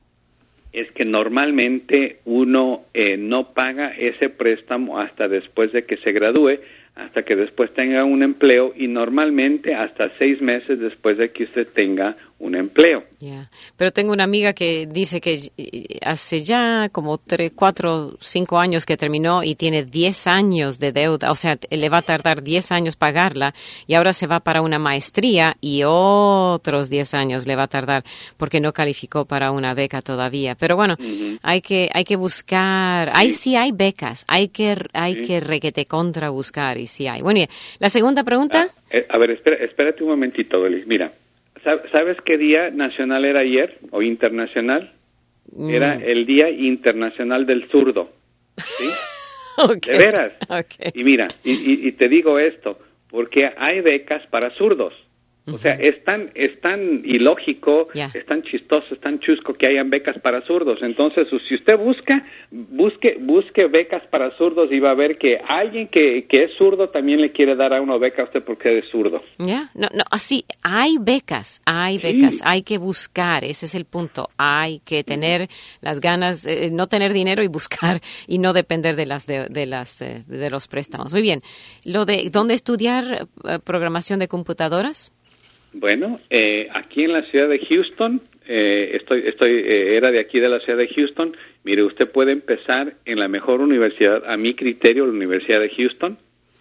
es que normalmente uno eh, no paga ese préstamo hasta después de que se gradúe, hasta que después tenga un empleo, y normalmente hasta seis meses después de que usted tenga un empleo. Yeah. Pero tengo una amiga que dice que hace ya como tres, cuatro, cinco años que terminó y tiene diez años de deuda, o sea, le va a tardar diez años pagarla, y ahora se va para una maestría y otros diez años le va a tardar porque no calificó para una beca todavía. Pero bueno, uh-huh. hay que hay que buscar, sí. ahí sí hay becas, hay que hay sí. que requete contra buscar, y sí hay. Bueno, la segunda pregunta. Ah, eh, a ver, espera, espérate un momentito, Beli. Mira, ¿sabes qué día nacional era ayer o internacional? Mm. Era el Día Internacional del Zurdo. ¿Sí? Okay. De veras. Okay. Y mira, y, y, y te digo esto, porque hay becas para zurdos. O sea, es tan, es tan ilógico, yeah. es tan chistoso, es tan chusco que hayan becas para zurdos. Entonces, si usted busca, busque busque becas para zurdos, y va a ver que alguien que, que es zurdo también le quiere dar a una beca a usted porque es zurdo. Ya, yeah. no, no, así, hay becas, hay becas, sí. hay que buscar, ese es el punto. Hay que tener mm. las ganas, eh, no tener dinero y buscar, y no depender de las de, de las de, de los préstamos. Muy bien. Lo de ¿dónde estudiar eh, programación de computadoras? Bueno, eh, aquí en la ciudad de Houston, eh, estoy, estoy, eh, era de aquí de la ciudad de Houston. Mire, usted puede empezar en la mejor universidad, a mi criterio, la Universidad de Houston.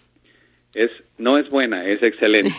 Es, no es buena, es excelente.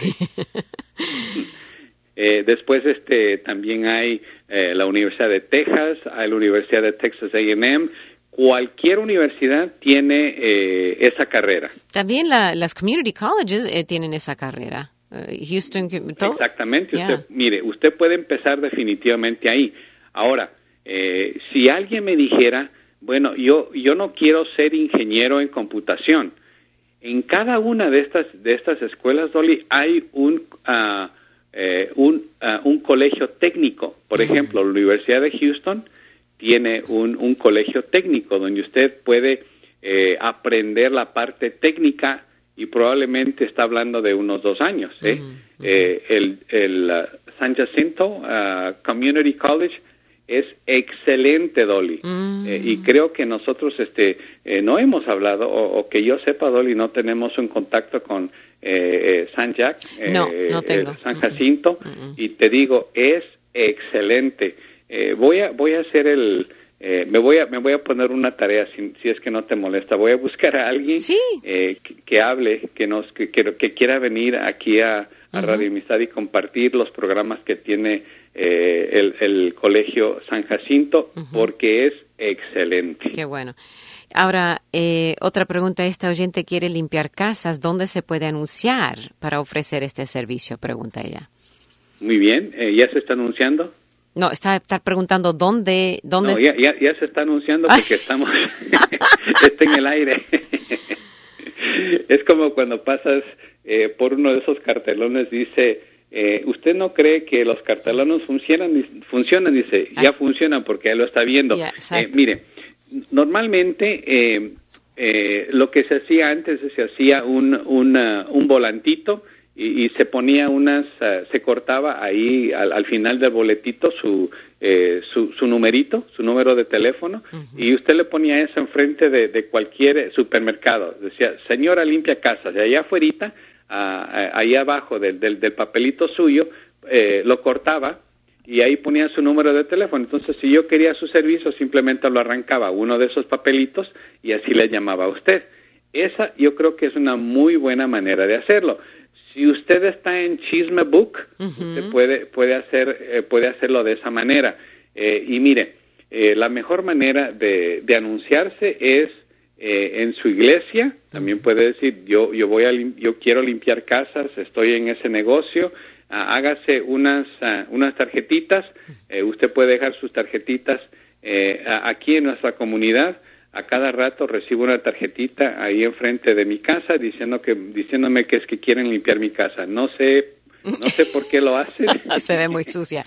eh, después, este, también hay eh, la Universidad de Texas, hay la Universidad de Texas A and M. cualquier universidad tiene eh, esa carrera. También la, las community colleges eh, tienen esa carrera. Uh, Houston, ¿todo? Exactamente. Yeah. Usted, mire, usted puede empezar definitivamente ahí. Ahora, eh, si alguien me dijera, bueno, yo yo no quiero ser ingeniero en computación. En cada una de estas de estas escuelas, Dolly, hay un uh, eh, un uh, un colegio técnico. Por mm-hmm. ejemplo, la Universidad de Houston tiene un, un colegio técnico donde usted puede eh, aprender la parte técnica y probablemente está hablando de unos dos años. ¿eh? Uh-huh. Eh, el el uh, San Jacinto uh, Community College es excelente, Dolly. Uh-huh. Eh, y creo que nosotros este eh, no hemos hablado, o, o que yo sepa, Dolly, no tenemos un contacto con eh, eh, San Jack, eh, no, no tengo. Eh, San Jacinto, uh-huh. y te digo, es excelente. Eh, voy a voy a hacer el eh, me voy a me voy a poner una tarea si, si es que no te molesta. Voy a buscar a alguien sí. eh, que, que hable, que nos que, que, que quiera venir aquí a, a uh-huh. Radio Amistad y compartir los programas que tiene eh, el, el Colegio San Jacinto, uh-huh. porque es excelente. Qué bueno. Ahora, eh, otra pregunta, esta oyente quiere limpiar casas. ¿Dónde se puede anunciar para ofrecer este servicio? Pregunta ella. Muy bien, eh, ¿ya se está anunciando? No, está, está preguntando dónde... dónde no, ya, ya, ya se está anunciando porque estamos... está en el aire. Es como cuando pasas eh, por uno de esos cartelones, dice, eh, ¿usted no cree que los cartelones funcionan? Funcionan, dice, ya funcionan porque ya lo está viendo. Yeah, eh, mire, normalmente eh, eh, lo que se hacía antes, se hacía un, una, un volantito, Y, y se ponía unas, uh, se cortaba ahí al, al final del boletito su, eh, su su numerito, su número de teléfono, uh-huh. y usted le ponía eso enfrente de, de cualquier supermercado. Decía, señora limpia casas, y allá afuerita, uh, ahí abajo del, del, del papelito suyo, eh, lo cortaba y ahí ponía su número de teléfono. Entonces, si yo quería su servicio, simplemente lo arrancaba uno de esos papelitos y así le llamaba a usted. Esa yo creo que es una muy buena manera de hacerlo. Si usted está en Chisme Book, uh-huh. usted puede puede hacer eh, puede hacerlo de esa manera. Eh, y mire, eh, la mejor manera de, de anunciarse es eh, en su iglesia. También uh-huh. puede decir, yo yo voy a lim- yo quiero limpiar casas, estoy en ese negocio. Uh, hágase unas uh, unas tarjetitas. Eh, usted puede dejar sus tarjetitas eh, aquí en nuestra comunidad. A cada rato recibo una tarjetita ahí enfrente de mi casa diciendo que diciéndome que es que quieren limpiar mi casa. No sé, no sé por qué lo hacen. Se ve muy sucia.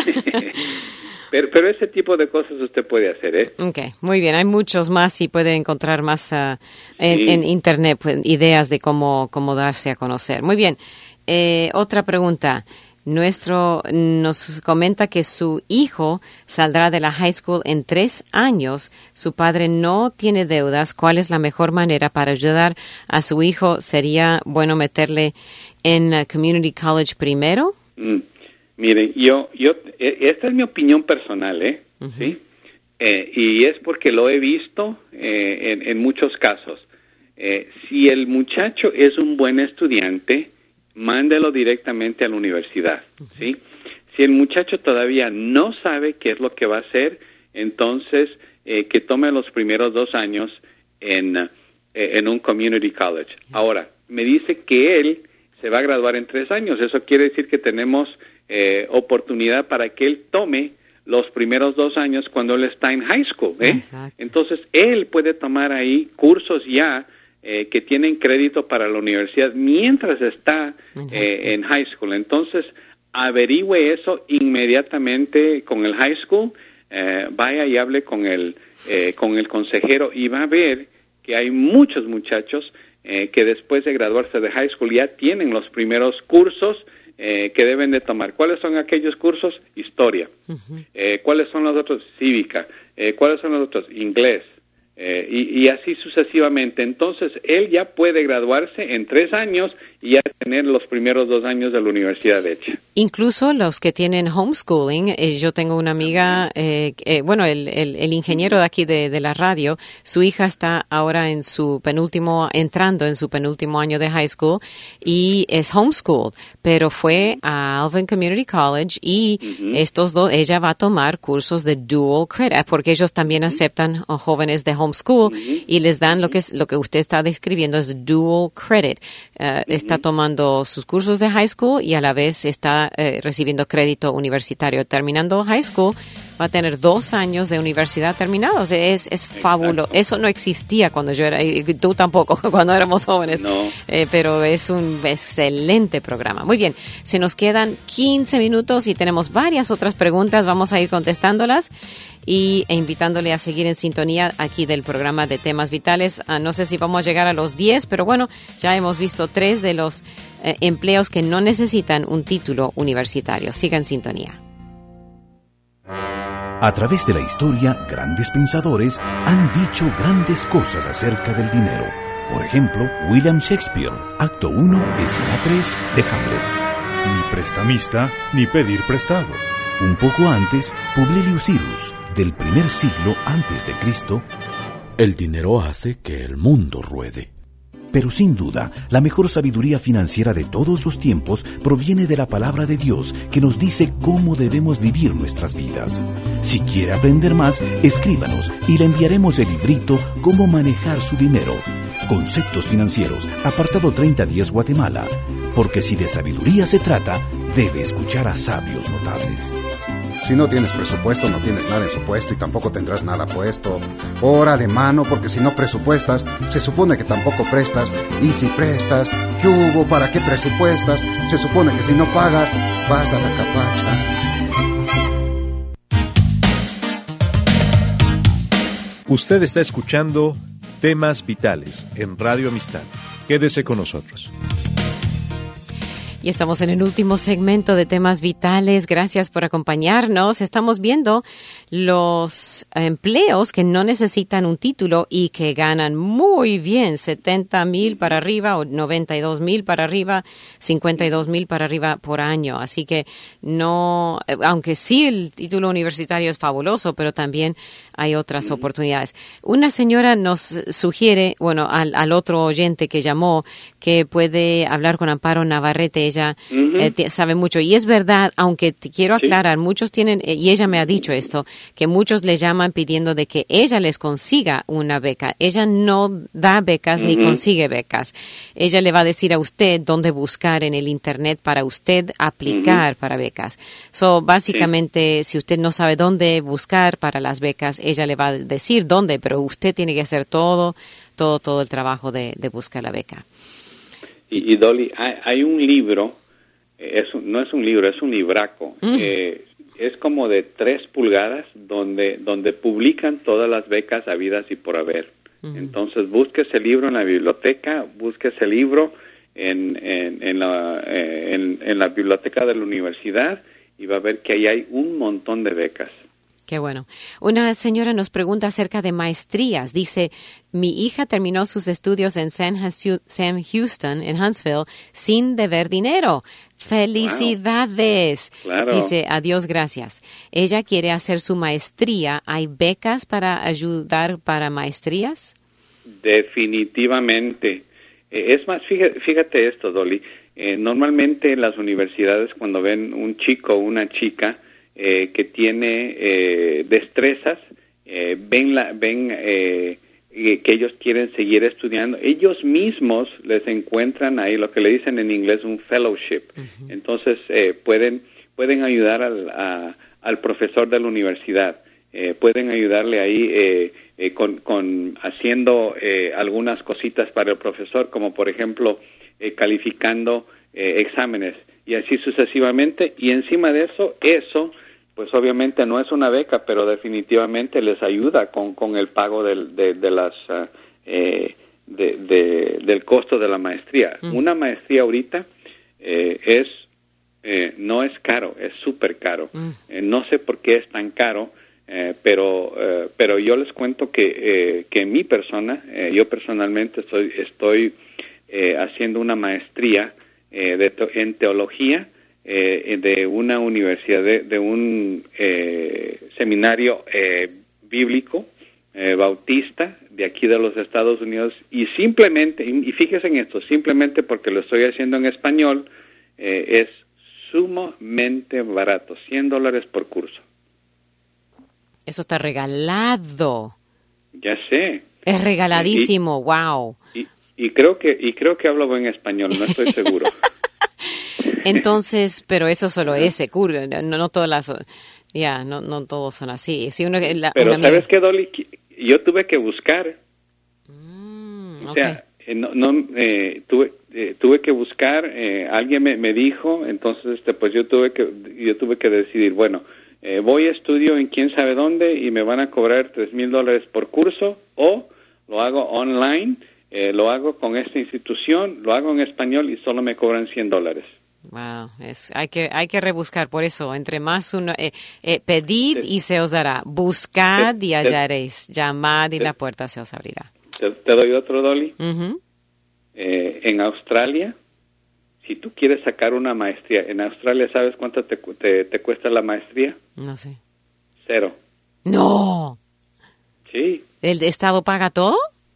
pero, pero ese tipo de cosas usted puede hacer, ¿eh? Okay, muy bien. Hay muchos más y puede encontrar más uh, en, sí. en internet pues, ideas de cómo cómo darse a conocer. Muy bien. Eh, otra pregunta. Nuestro nos comenta que su hijo saldrá de la high school en tres años. Su padre no tiene deudas. ¿Cuál es la mejor manera para ayudar a su hijo? ¿Sería bueno meterle en uh, community college primero? Mm, miren, yo, yo, esta es mi opinión personal, ¿eh? Uh-huh. ¿Sí? Eh, y es porque lo he visto eh, en, en muchos casos. Eh, si el muchacho es un buen estudiante, mándelo directamente a la universidad, ¿sí? Si el muchacho todavía no sabe qué es lo que va a hacer, entonces eh, que tome los primeros dos años en, eh, en un community college. Ahora, me dice que él se va a graduar en tres años. Eso quiere decir que tenemos eh, oportunidad para que él tome los primeros dos años cuando él está en high school, ¿eh? Entonces, él puede tomar ahí cursos ya Eh, que tienen crédito para la universidad mientras está eh, en high school. Entonces, averigüe eso inmediatamente con el high school, eh, vaya y hable con el, eh, con el consejero y va a ver que hay muchos muchachos eh, que después de graduarse de high school ya tienen los primeros cursos eh, que deben de tomar. ¿Cuáles son aquellos cursos? Historia. Uh-huh. Eh, ¿Cuáles son los otros? Cívica. Eh, ¿Cuáles son los otros? Inglés. Eh, y, y así sucesivamente. Entonces, él ya puede graduarse en tres años y ya tener los primeros dos años de la universidad hecha. Incluso los que tienen homeschooling, eh, yo tengo una amiga, eh, eh, bueno, el, el, el ingeniero de aquí de, de la radio, su hija está ahora en su penúltimo, entrando en su penúltimo año de high school y es homeschool, pero fue a Alvin Community College y uh-huh. estos dos, ella va a tomar cursos de dual credit, porque ellos también uh-huh. aceptan a jóvenes de homeschool uh-huh. y les dan lo que es, lo que usted está describiendo es dual credit. Uh, uh-huh. Está tomando sus cursos de high school y a la vez está Eh, recibiendo crédito universitario. Terminando high school, va a tener dos años de universidad terminados. Es, es fabuloso. Eso no existía cuando yo era, y tú tampoco, cuando éramos jóvenes. No. Eh, pero es un excelente programa. Muy bien, se nos quedan quince minutos y tenemos varias otras preguntas. Vamos a ir contestándolas y e invitándole a seguir en sintonía aquí del programa de Temas Vitales. Ah, no sé si vamos a llegar a los diez, pero bueno, ya hemos visto tres de los eh, empleos que no necesitan un título universitario. Siga en sintonía. A través de la historia, grandes pensadores han dicho grandes cosas acerca del dinero. Por ejemplo, William Shakespeare, acto uno, escena tres de Hamlet. Ni prestamista, ni pedir prestado. Un poco antes, Publilius Cyrus, del primer siglo antes de Cristo. El dinero hace que el mundo ruede. Pero sin duda, la mejor sabiduría financiera de todos los tiempos proviene de la palabra de Dios, que nos dice cómo debemos vivir nuestras vidas. Si quiere aprender más, escríbanos y le enviaremos el librito Cómo manejar su dinero. Conceptos financieros, apartado treinta diez Guatemala. Porque si de sabiduría se trata, debe escuchar a sabios notables. Si no tienes presupuesto, no tienes nada en su puesto y tampoco tendrás nada puesto. Ora de mano, porque si no presupuestas, se supone que tampoco prestas. Y si prestas, ¿qué hubo? ¿Para qué presupuestas? Se supone que si no pagas, vas a la capacha. Usted está escuchando Temas Vitales en Radio Amistad. Quédese con nosotros. Y estamos en el último segmento de Temas Vitales. Gracias por acompañarnos. Estamos viendo los empleos que no necesitan un título y que ganan muy bien, setenta mil para arriba o noventa y dos mil para arriba, cincuenta y dos mil para arriba por año. Así que no, aunque sí el título universitario es fabuloso, pero también hay otras oportunidades. Una señora nos sugiere, bueno, al, al otro oyente que llamó, que puede hablar con Amparo Navarrete. Ella uh-huh. eh, t- sabe mucho. Y es verdad, aunque te quiero aclarar, sí. muchos tienen, eh, y ella me ha dicho esto, que muchos le llaman pidiendo de que ella les consiga una beca. Ella no da becas uh-huh. ni consigue becas. Ella le va a decir a usted dónde buscar en el Internet para usted aplicar uh-huh. para becas. So, básicamente, sí. si usted no sabe dónde buscar para las becas, ella le va a decir dónde, pero usted tiene que hacer todo, todo, todo el trabajo de, de buscar la beca. Y, y Dolly, hay, hay un libro, es un, no es un libro, es un libraco, mm. eh, es como de tres pulgadas donde donde publican todas las becas habidas y por haber. Mm. Entonces busque ese libro en la biblioteca, busque ese libro en en, en, la, eh, en, en la biblioteca de la universidad y va a ver que ahí hay un montón de becas. Qué bueno. Una señora nos pregunta acerca de maestrías. Dice, mi hija terminó sus estudios en Sam Houston, en Huntsville, sin deber dinero. ¡Felicidades! Wow. Claro. Dice, adiós, gracias. Ella quiere hacer su maestría. ¿Hay becas para ayudar para maestrías? Definitivamente. Eh, es más, fíjate, fíjate esto, Dolly. Eh, normalmente las universidades, cuando ven un chico o una chica Eh, que tiene eh, destrezas, eh, ven, la, ven eh, que ellos quieren seguir estudiando, ellos mismos les encuentran ahí lo que le dicen en inglés un fellowship. Uh-huh. Entonces eh, pueden pueden ayudar al, a, al profesor de la universidad, eh, pueden ayudarle ahí eh, eh, con, con haciendo eh, algunas cositas para el profesor, como por ejemplo eh, calificando eh, exámenes y así sucesivamente, y encima de eso, eso pues obviamente no es una beca, pero definitivamente les ayuda con, con el pago del, de, de las, uh, eh, de, de, del costo de la maestría. Mm. Una maestría ahorita eh, es eh, no es caro, es súper caro. Mm. Eh, no sé por qué es tan caro, eh, pero eh, pero yo les cuento que eh, que mi persona, eh, yo personalmente estoy estoy eh, haciendo una maestría eh, de to- en teología eh, de una universidad, de, de un eh, seminario eh, bíblico eh, bautista de aquí de los Estados Unidos, y simplemente, y, y fíjese en esto, simplemente porque lo estoy haciendo en español, eh, es sumamente barato, cien dólares por curso. Eso está regalado. Ya sé. Es regaladísimo, y, wow. Y, y creo que y creo que hablo buen español, no estoy seguro. Entonces, pero eso solo ese curso, no, no todas las, ya, no, no todos son así. Si uno, la, pero una ¿sabes amiga... qué, Dolly? Yo tuve que buscar. Mm, o okay. sea, eh, no, no eh, tuve eh, tuve que buscar. Eh, alguien me, me dijo, entonces, este, pues yo tuve que yo tuve que decidir. Bueno, eh, voy a estudio en quién sabe dónde y me van a cobrar tres mil dólares por curso, o lo hago online. Eh, lo hago con esta institución, lo hago en español y solo me cobran cien dólares. Wow, es, hay que hay que rebuscar, por eso, entre más uno, eh, eh, pedid sí. y se os dará, buscad sí. y hallaréis, llamad y sí. la puerta se os abrirá. Te, te doy otro, Dolly. Uh-huh. Eh, en Australia, si tú quieres sacar una maestría, en Australia, ¿sabes cuánto te, te, te cuesta la maestría? No sé. Cero. No. Sí. ¿El Estado paga todo?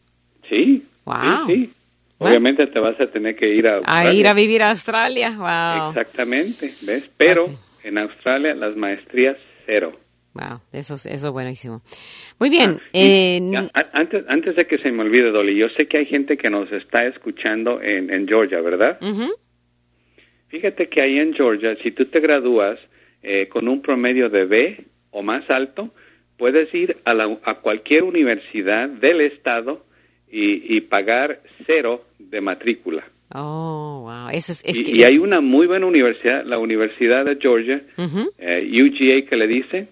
Sí. Wow. Sí, sí. Obviamente te vas a tener que ir a Australia. A ir a vivir a Australia, wow. Exactamente, ¿ves? Pero okay. en Australia las maestrías cero. Wow, eso es eso es buenísimo. Muy bien. Ah, eh, ya, antes, antes de que se me olvide, Dolly, yo sé que hay gente que nos está escuchando en, en Georgia, ¿verdad? Uh-huh. Fíjate que ahí en Georgia, si tú te gradúas eh, con un promedio de B o más alto, puedes ir a, la, a cualquier universidad del estado y, y pagar cero de matrícula. Oh, wow. Eso es, es y, que... y hay una muy buena universidad, la Universidad de Georgia, uh-huh. eh, U G A que le dice,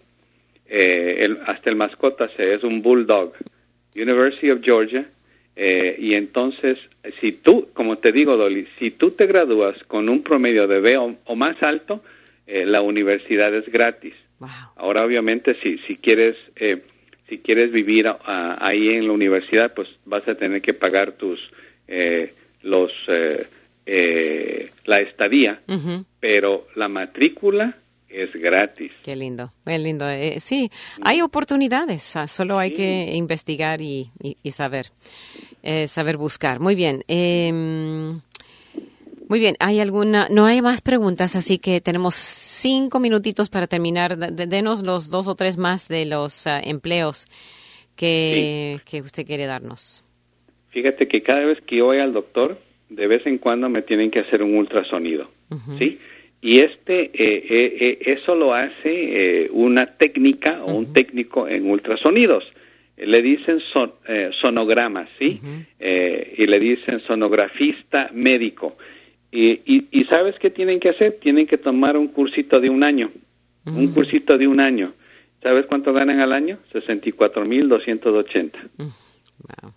eh, el, hasta el mascota se, es un bulldog. University of Georgia, eh, y entonces, si tú, como te digo, Dolly, si tú te gradúas con un promedio de B o, o más alto, eh, la universidad es gratis. Wow. Ahora, obviamente, si, si quieres... Eh, Si quieres vivir uh, ahí en la universidad, pues vas a tener que pagar tus eh, los eh, eh, la estadía, uh-huh. pero la matrícula es gratis. Qué lindo, qué lindo. Eh, sí, hay oportunidades, solo hay sí. que investigar y, y, y saber, eh, saber buscar. Muy bien. Eh, Muy bien, ¿hay alguna? No hay más preguntas, así que tenemos cinco minutitos para terminar. D- denos los dos o tres más de los uh, empleos que, sí. que usted quiere darnos. Fíjate que cada vez que yo voy al doctor, de vez en cuando me tienen que hacer un ultrasonido, uh-huh. ¿sí? Y este, eh, eh, eso lo hace eh, una técnica o uh-huh. un técnico en ultrasonidos. Le dicen son, eh, sonogramas, ¿sí? Uh-huh. Eh, y le dicen sonografista médico. Y, y, y ¿sabes qué tienen que hacer? Tienen que tomar un cursito de un año, mm. un cursito de un año. ¿Sabes cuánto ganan al año? sesenta y cuatro mil doscientos ochenta. Mm. Wow.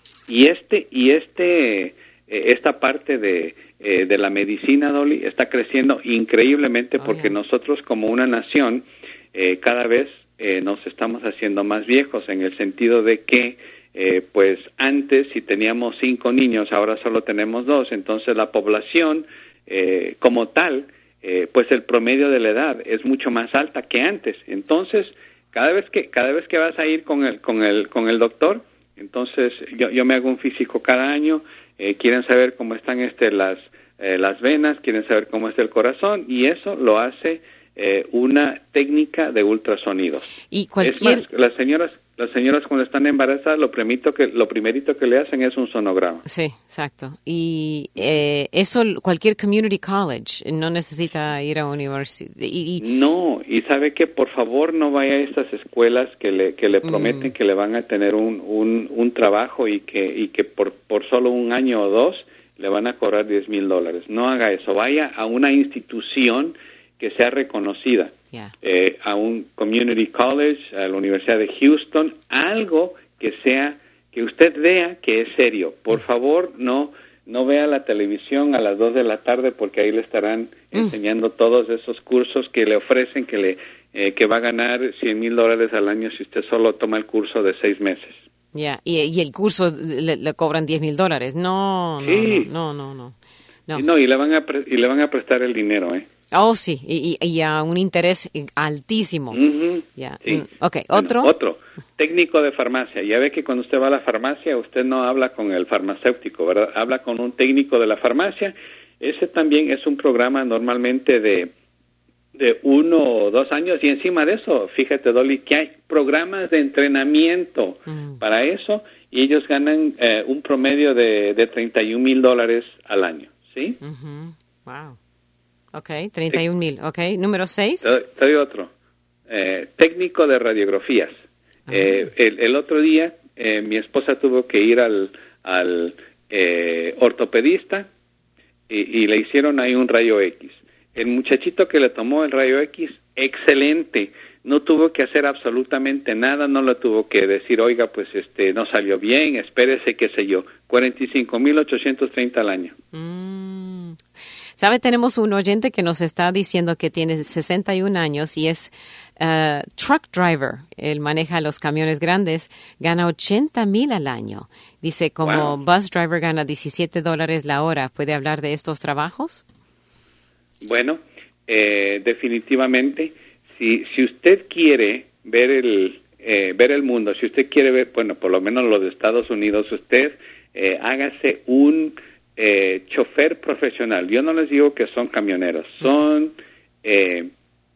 Y este y este eh, esta parte de eh, de la medicina, Dolly, está creciendo increíblemente oh, porque yeah. nosotros como una nación eh, cada vez eh, nos estamos haciendo más viejos, en el sentido de que Eh, pues antes, si teníamos cinco niños, ahora solo tenemos dos. Entonces la población eh, como tal, eh, pues el promedio de la edad es mucho más alta que antes. Entonces cada vez que cada vez que vas a ir con el con el con el doctor, entonces yo yo me hago un físico cada año. Eh, quieren saber cómo están este las eh, las venas, quieren saber cómo está el corazón, y eso lo hace eh, una técnica de ultrasonidos. Y cualquier... Es más, las señoras Las señoras cuando están embarazadas, lo primerito que lo primerito que le hacen es un sonograma. Sí, exacto. Y eh, eso cualquier community college no necesita ir a universidad. Y, y... No, y sabe que por favor no vaya a estas escuelas que le que le prometen mm. que le van a tener un, un, un trabajo y que y que por por solo un año o dos le van a cobrar diez mil dólares. No haga eso. Vaya a una institución que sea reconocida. Yeah. Eh, a un community college, a la Universidad de Houston, algo que sea, que usted vea que es serio. Por favor, no no vea la televisión a las dos de la tarde, porque ahí le estarán mm. enseñando todos esos cursos que le ofrecen, que le eh, que va a ganar cien mil dólares al año si usted solo toma el curso de seis meses. Ya, yeah. y, y el curso le, le cobran diez mil dólares. No, no, sí. no, no, no, no. No. no, y le van a pre- y le van a prestar el dinero, ¿eh? Oh, sí, y, y a un interés altísimo. Uh-huh. Yeah. Sí. Mm. Ok, Bueno, ¿otro? Otro, técnico de farmacia. Ya ve que cuando usted va a la farmacia, usted no habla con el farmacéutico, ¿verdad? Habla con un técnico de la farmacia. Ese también es un programa normalmente de, de uno o dos años. Y encima de eso, fíjate, Dolly, que hay programas de entrenamiento mm. para eso. Y ellos ganan eh, un promedio de, de treinta y un mil dólares al año, ¿sí? Uh-huh. Wow. Ok, treinta y un mil. Ok, número seis. Te doy, te doy otro. Eh, técnico de radiografías. Uh-huh. Eh, el, el otro día eh, mi esposa tuvo que ir al, al eh, ortopedista y, y le hicieron ahí un rayo X. El muchachito que le tomó el rayo X, excelente. No tuvo que hacer absolutamente nada, no le tuvo que decir, oiga, pues este no salió bien, espérese, qué sé yo. cuarenta y cinco mil ochocientos treinta al año. Mm. ¿Sabe? Tenemos un oyente que nos está diciendo que tiene sesenta y un años y es uh, truck driver. Él maneja los camiones grandes, gana ochenta mil al año. Dice, como wow. bus driver gana diecisiete dólares la hora. ¿Puede hablar de estos trabajos? Bueno, eh, definitivamente, si, si usted quiere ver el, eh, ver el mundo, si usted quiere ver, bueno, por lo menos los de Estados Unidos, usted eh, hágase un Eh, chofer profesional. Yo no les digo que son camioneros, son eh,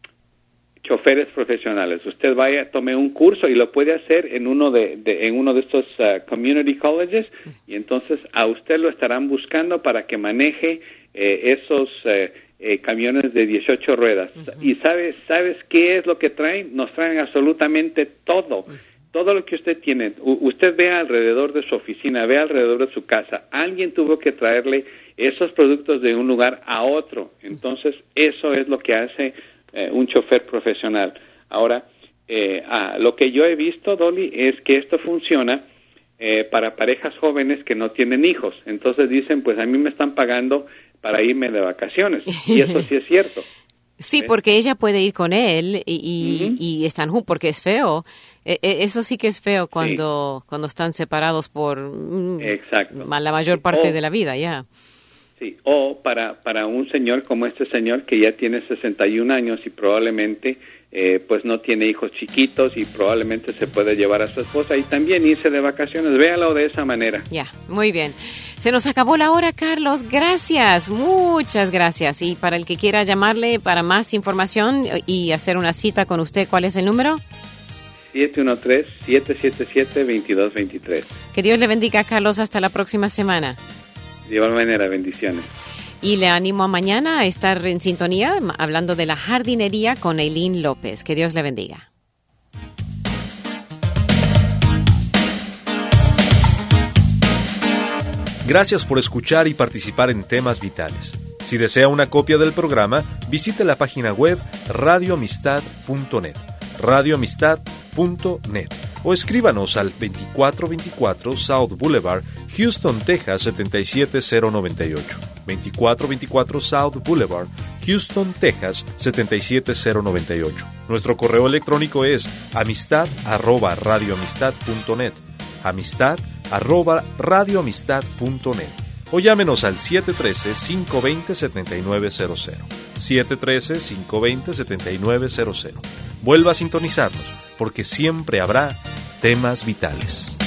choferes profesionales. Usted vaya, tome un curso y lo puede hacer en uno de, de en uno de estos uh, community colleges y entonces a usted lo estarán buscando para que maneje eh, esos eh, eh, camiones de dieciocho ruedas. Uh-huh. Y sabes sabes qué es lo que traen? Nos traen absolutamente todo. Uh-huh. Todo lo que usted tiene, U- usted ve alrededor de su oficina, ve alrededor de su casa, alguien tuvo que traerle esos productos de un lugar a otro. Entonces, eso es lo que hace eh, un chofer profesional. Ahora, eh, ah, lo que yo he visto, Dolly, es que esto funciona eh, para parejas jóvenes que no tienen hijos. Entonces dicen, pues a mí me están pagando para irme de vacaciones. Y eso sí es cierto. Sí, porque ella puede ir con él y, y, uh-huh. y están juntos, porque es feo. E- eso sí que es feo cuando, sí. cuando están separados por Exacto. la mayor parte o, de la vida, ya. Yeah. Sí, o para, para un señor como este señor que ya tiene sesenta y un años y probablemente eh, pues no tiene hijos chiquitos y probablemente se puede llevar a su esposa y también irse de vacaciones. Véalo de esa manera. Ya, yeah, muy bien. Se nos acabó la hora, Carlos. Gracias, muchas gracias. Y para el que quiera llamarle para más información y hacer una cita con usted, ¿cuál es el número? siete uno tres, siete siete siete, dos dos dos tres. Que Dios le bendiga, Carlos. Hasta la próxima semana. De igual manera, bendiciones. Y le animo a mañana a estar en sintonía hablando de la jardinería con Eileen López. Que Dios le bendiga. Gracias por escuchar y participar en Temas Vitales. Si desea una copia del programa, visite la página web radio amistad punto net, radio amistad punto net, o escríbanos al veinticuatro veinticuatro South Boulevard, Houston, Texas setenta y siete cero noventa y ocho. veinticuatro veinticuatro South Boulevard, Houston, Texas setenta y siete cero noventa y ocho. Nuestro correo electrónico es amistad arroba radio amistad punto net, amistad arroba radio amistad punto net, o llámenos al siete uno tres, cinco dos cero, siete nueve cero cero, siete uno tres, cinco dos cero, siete nueve cero cero. Vuelva a sintonizarnos, porque siempre habrá temas vitales.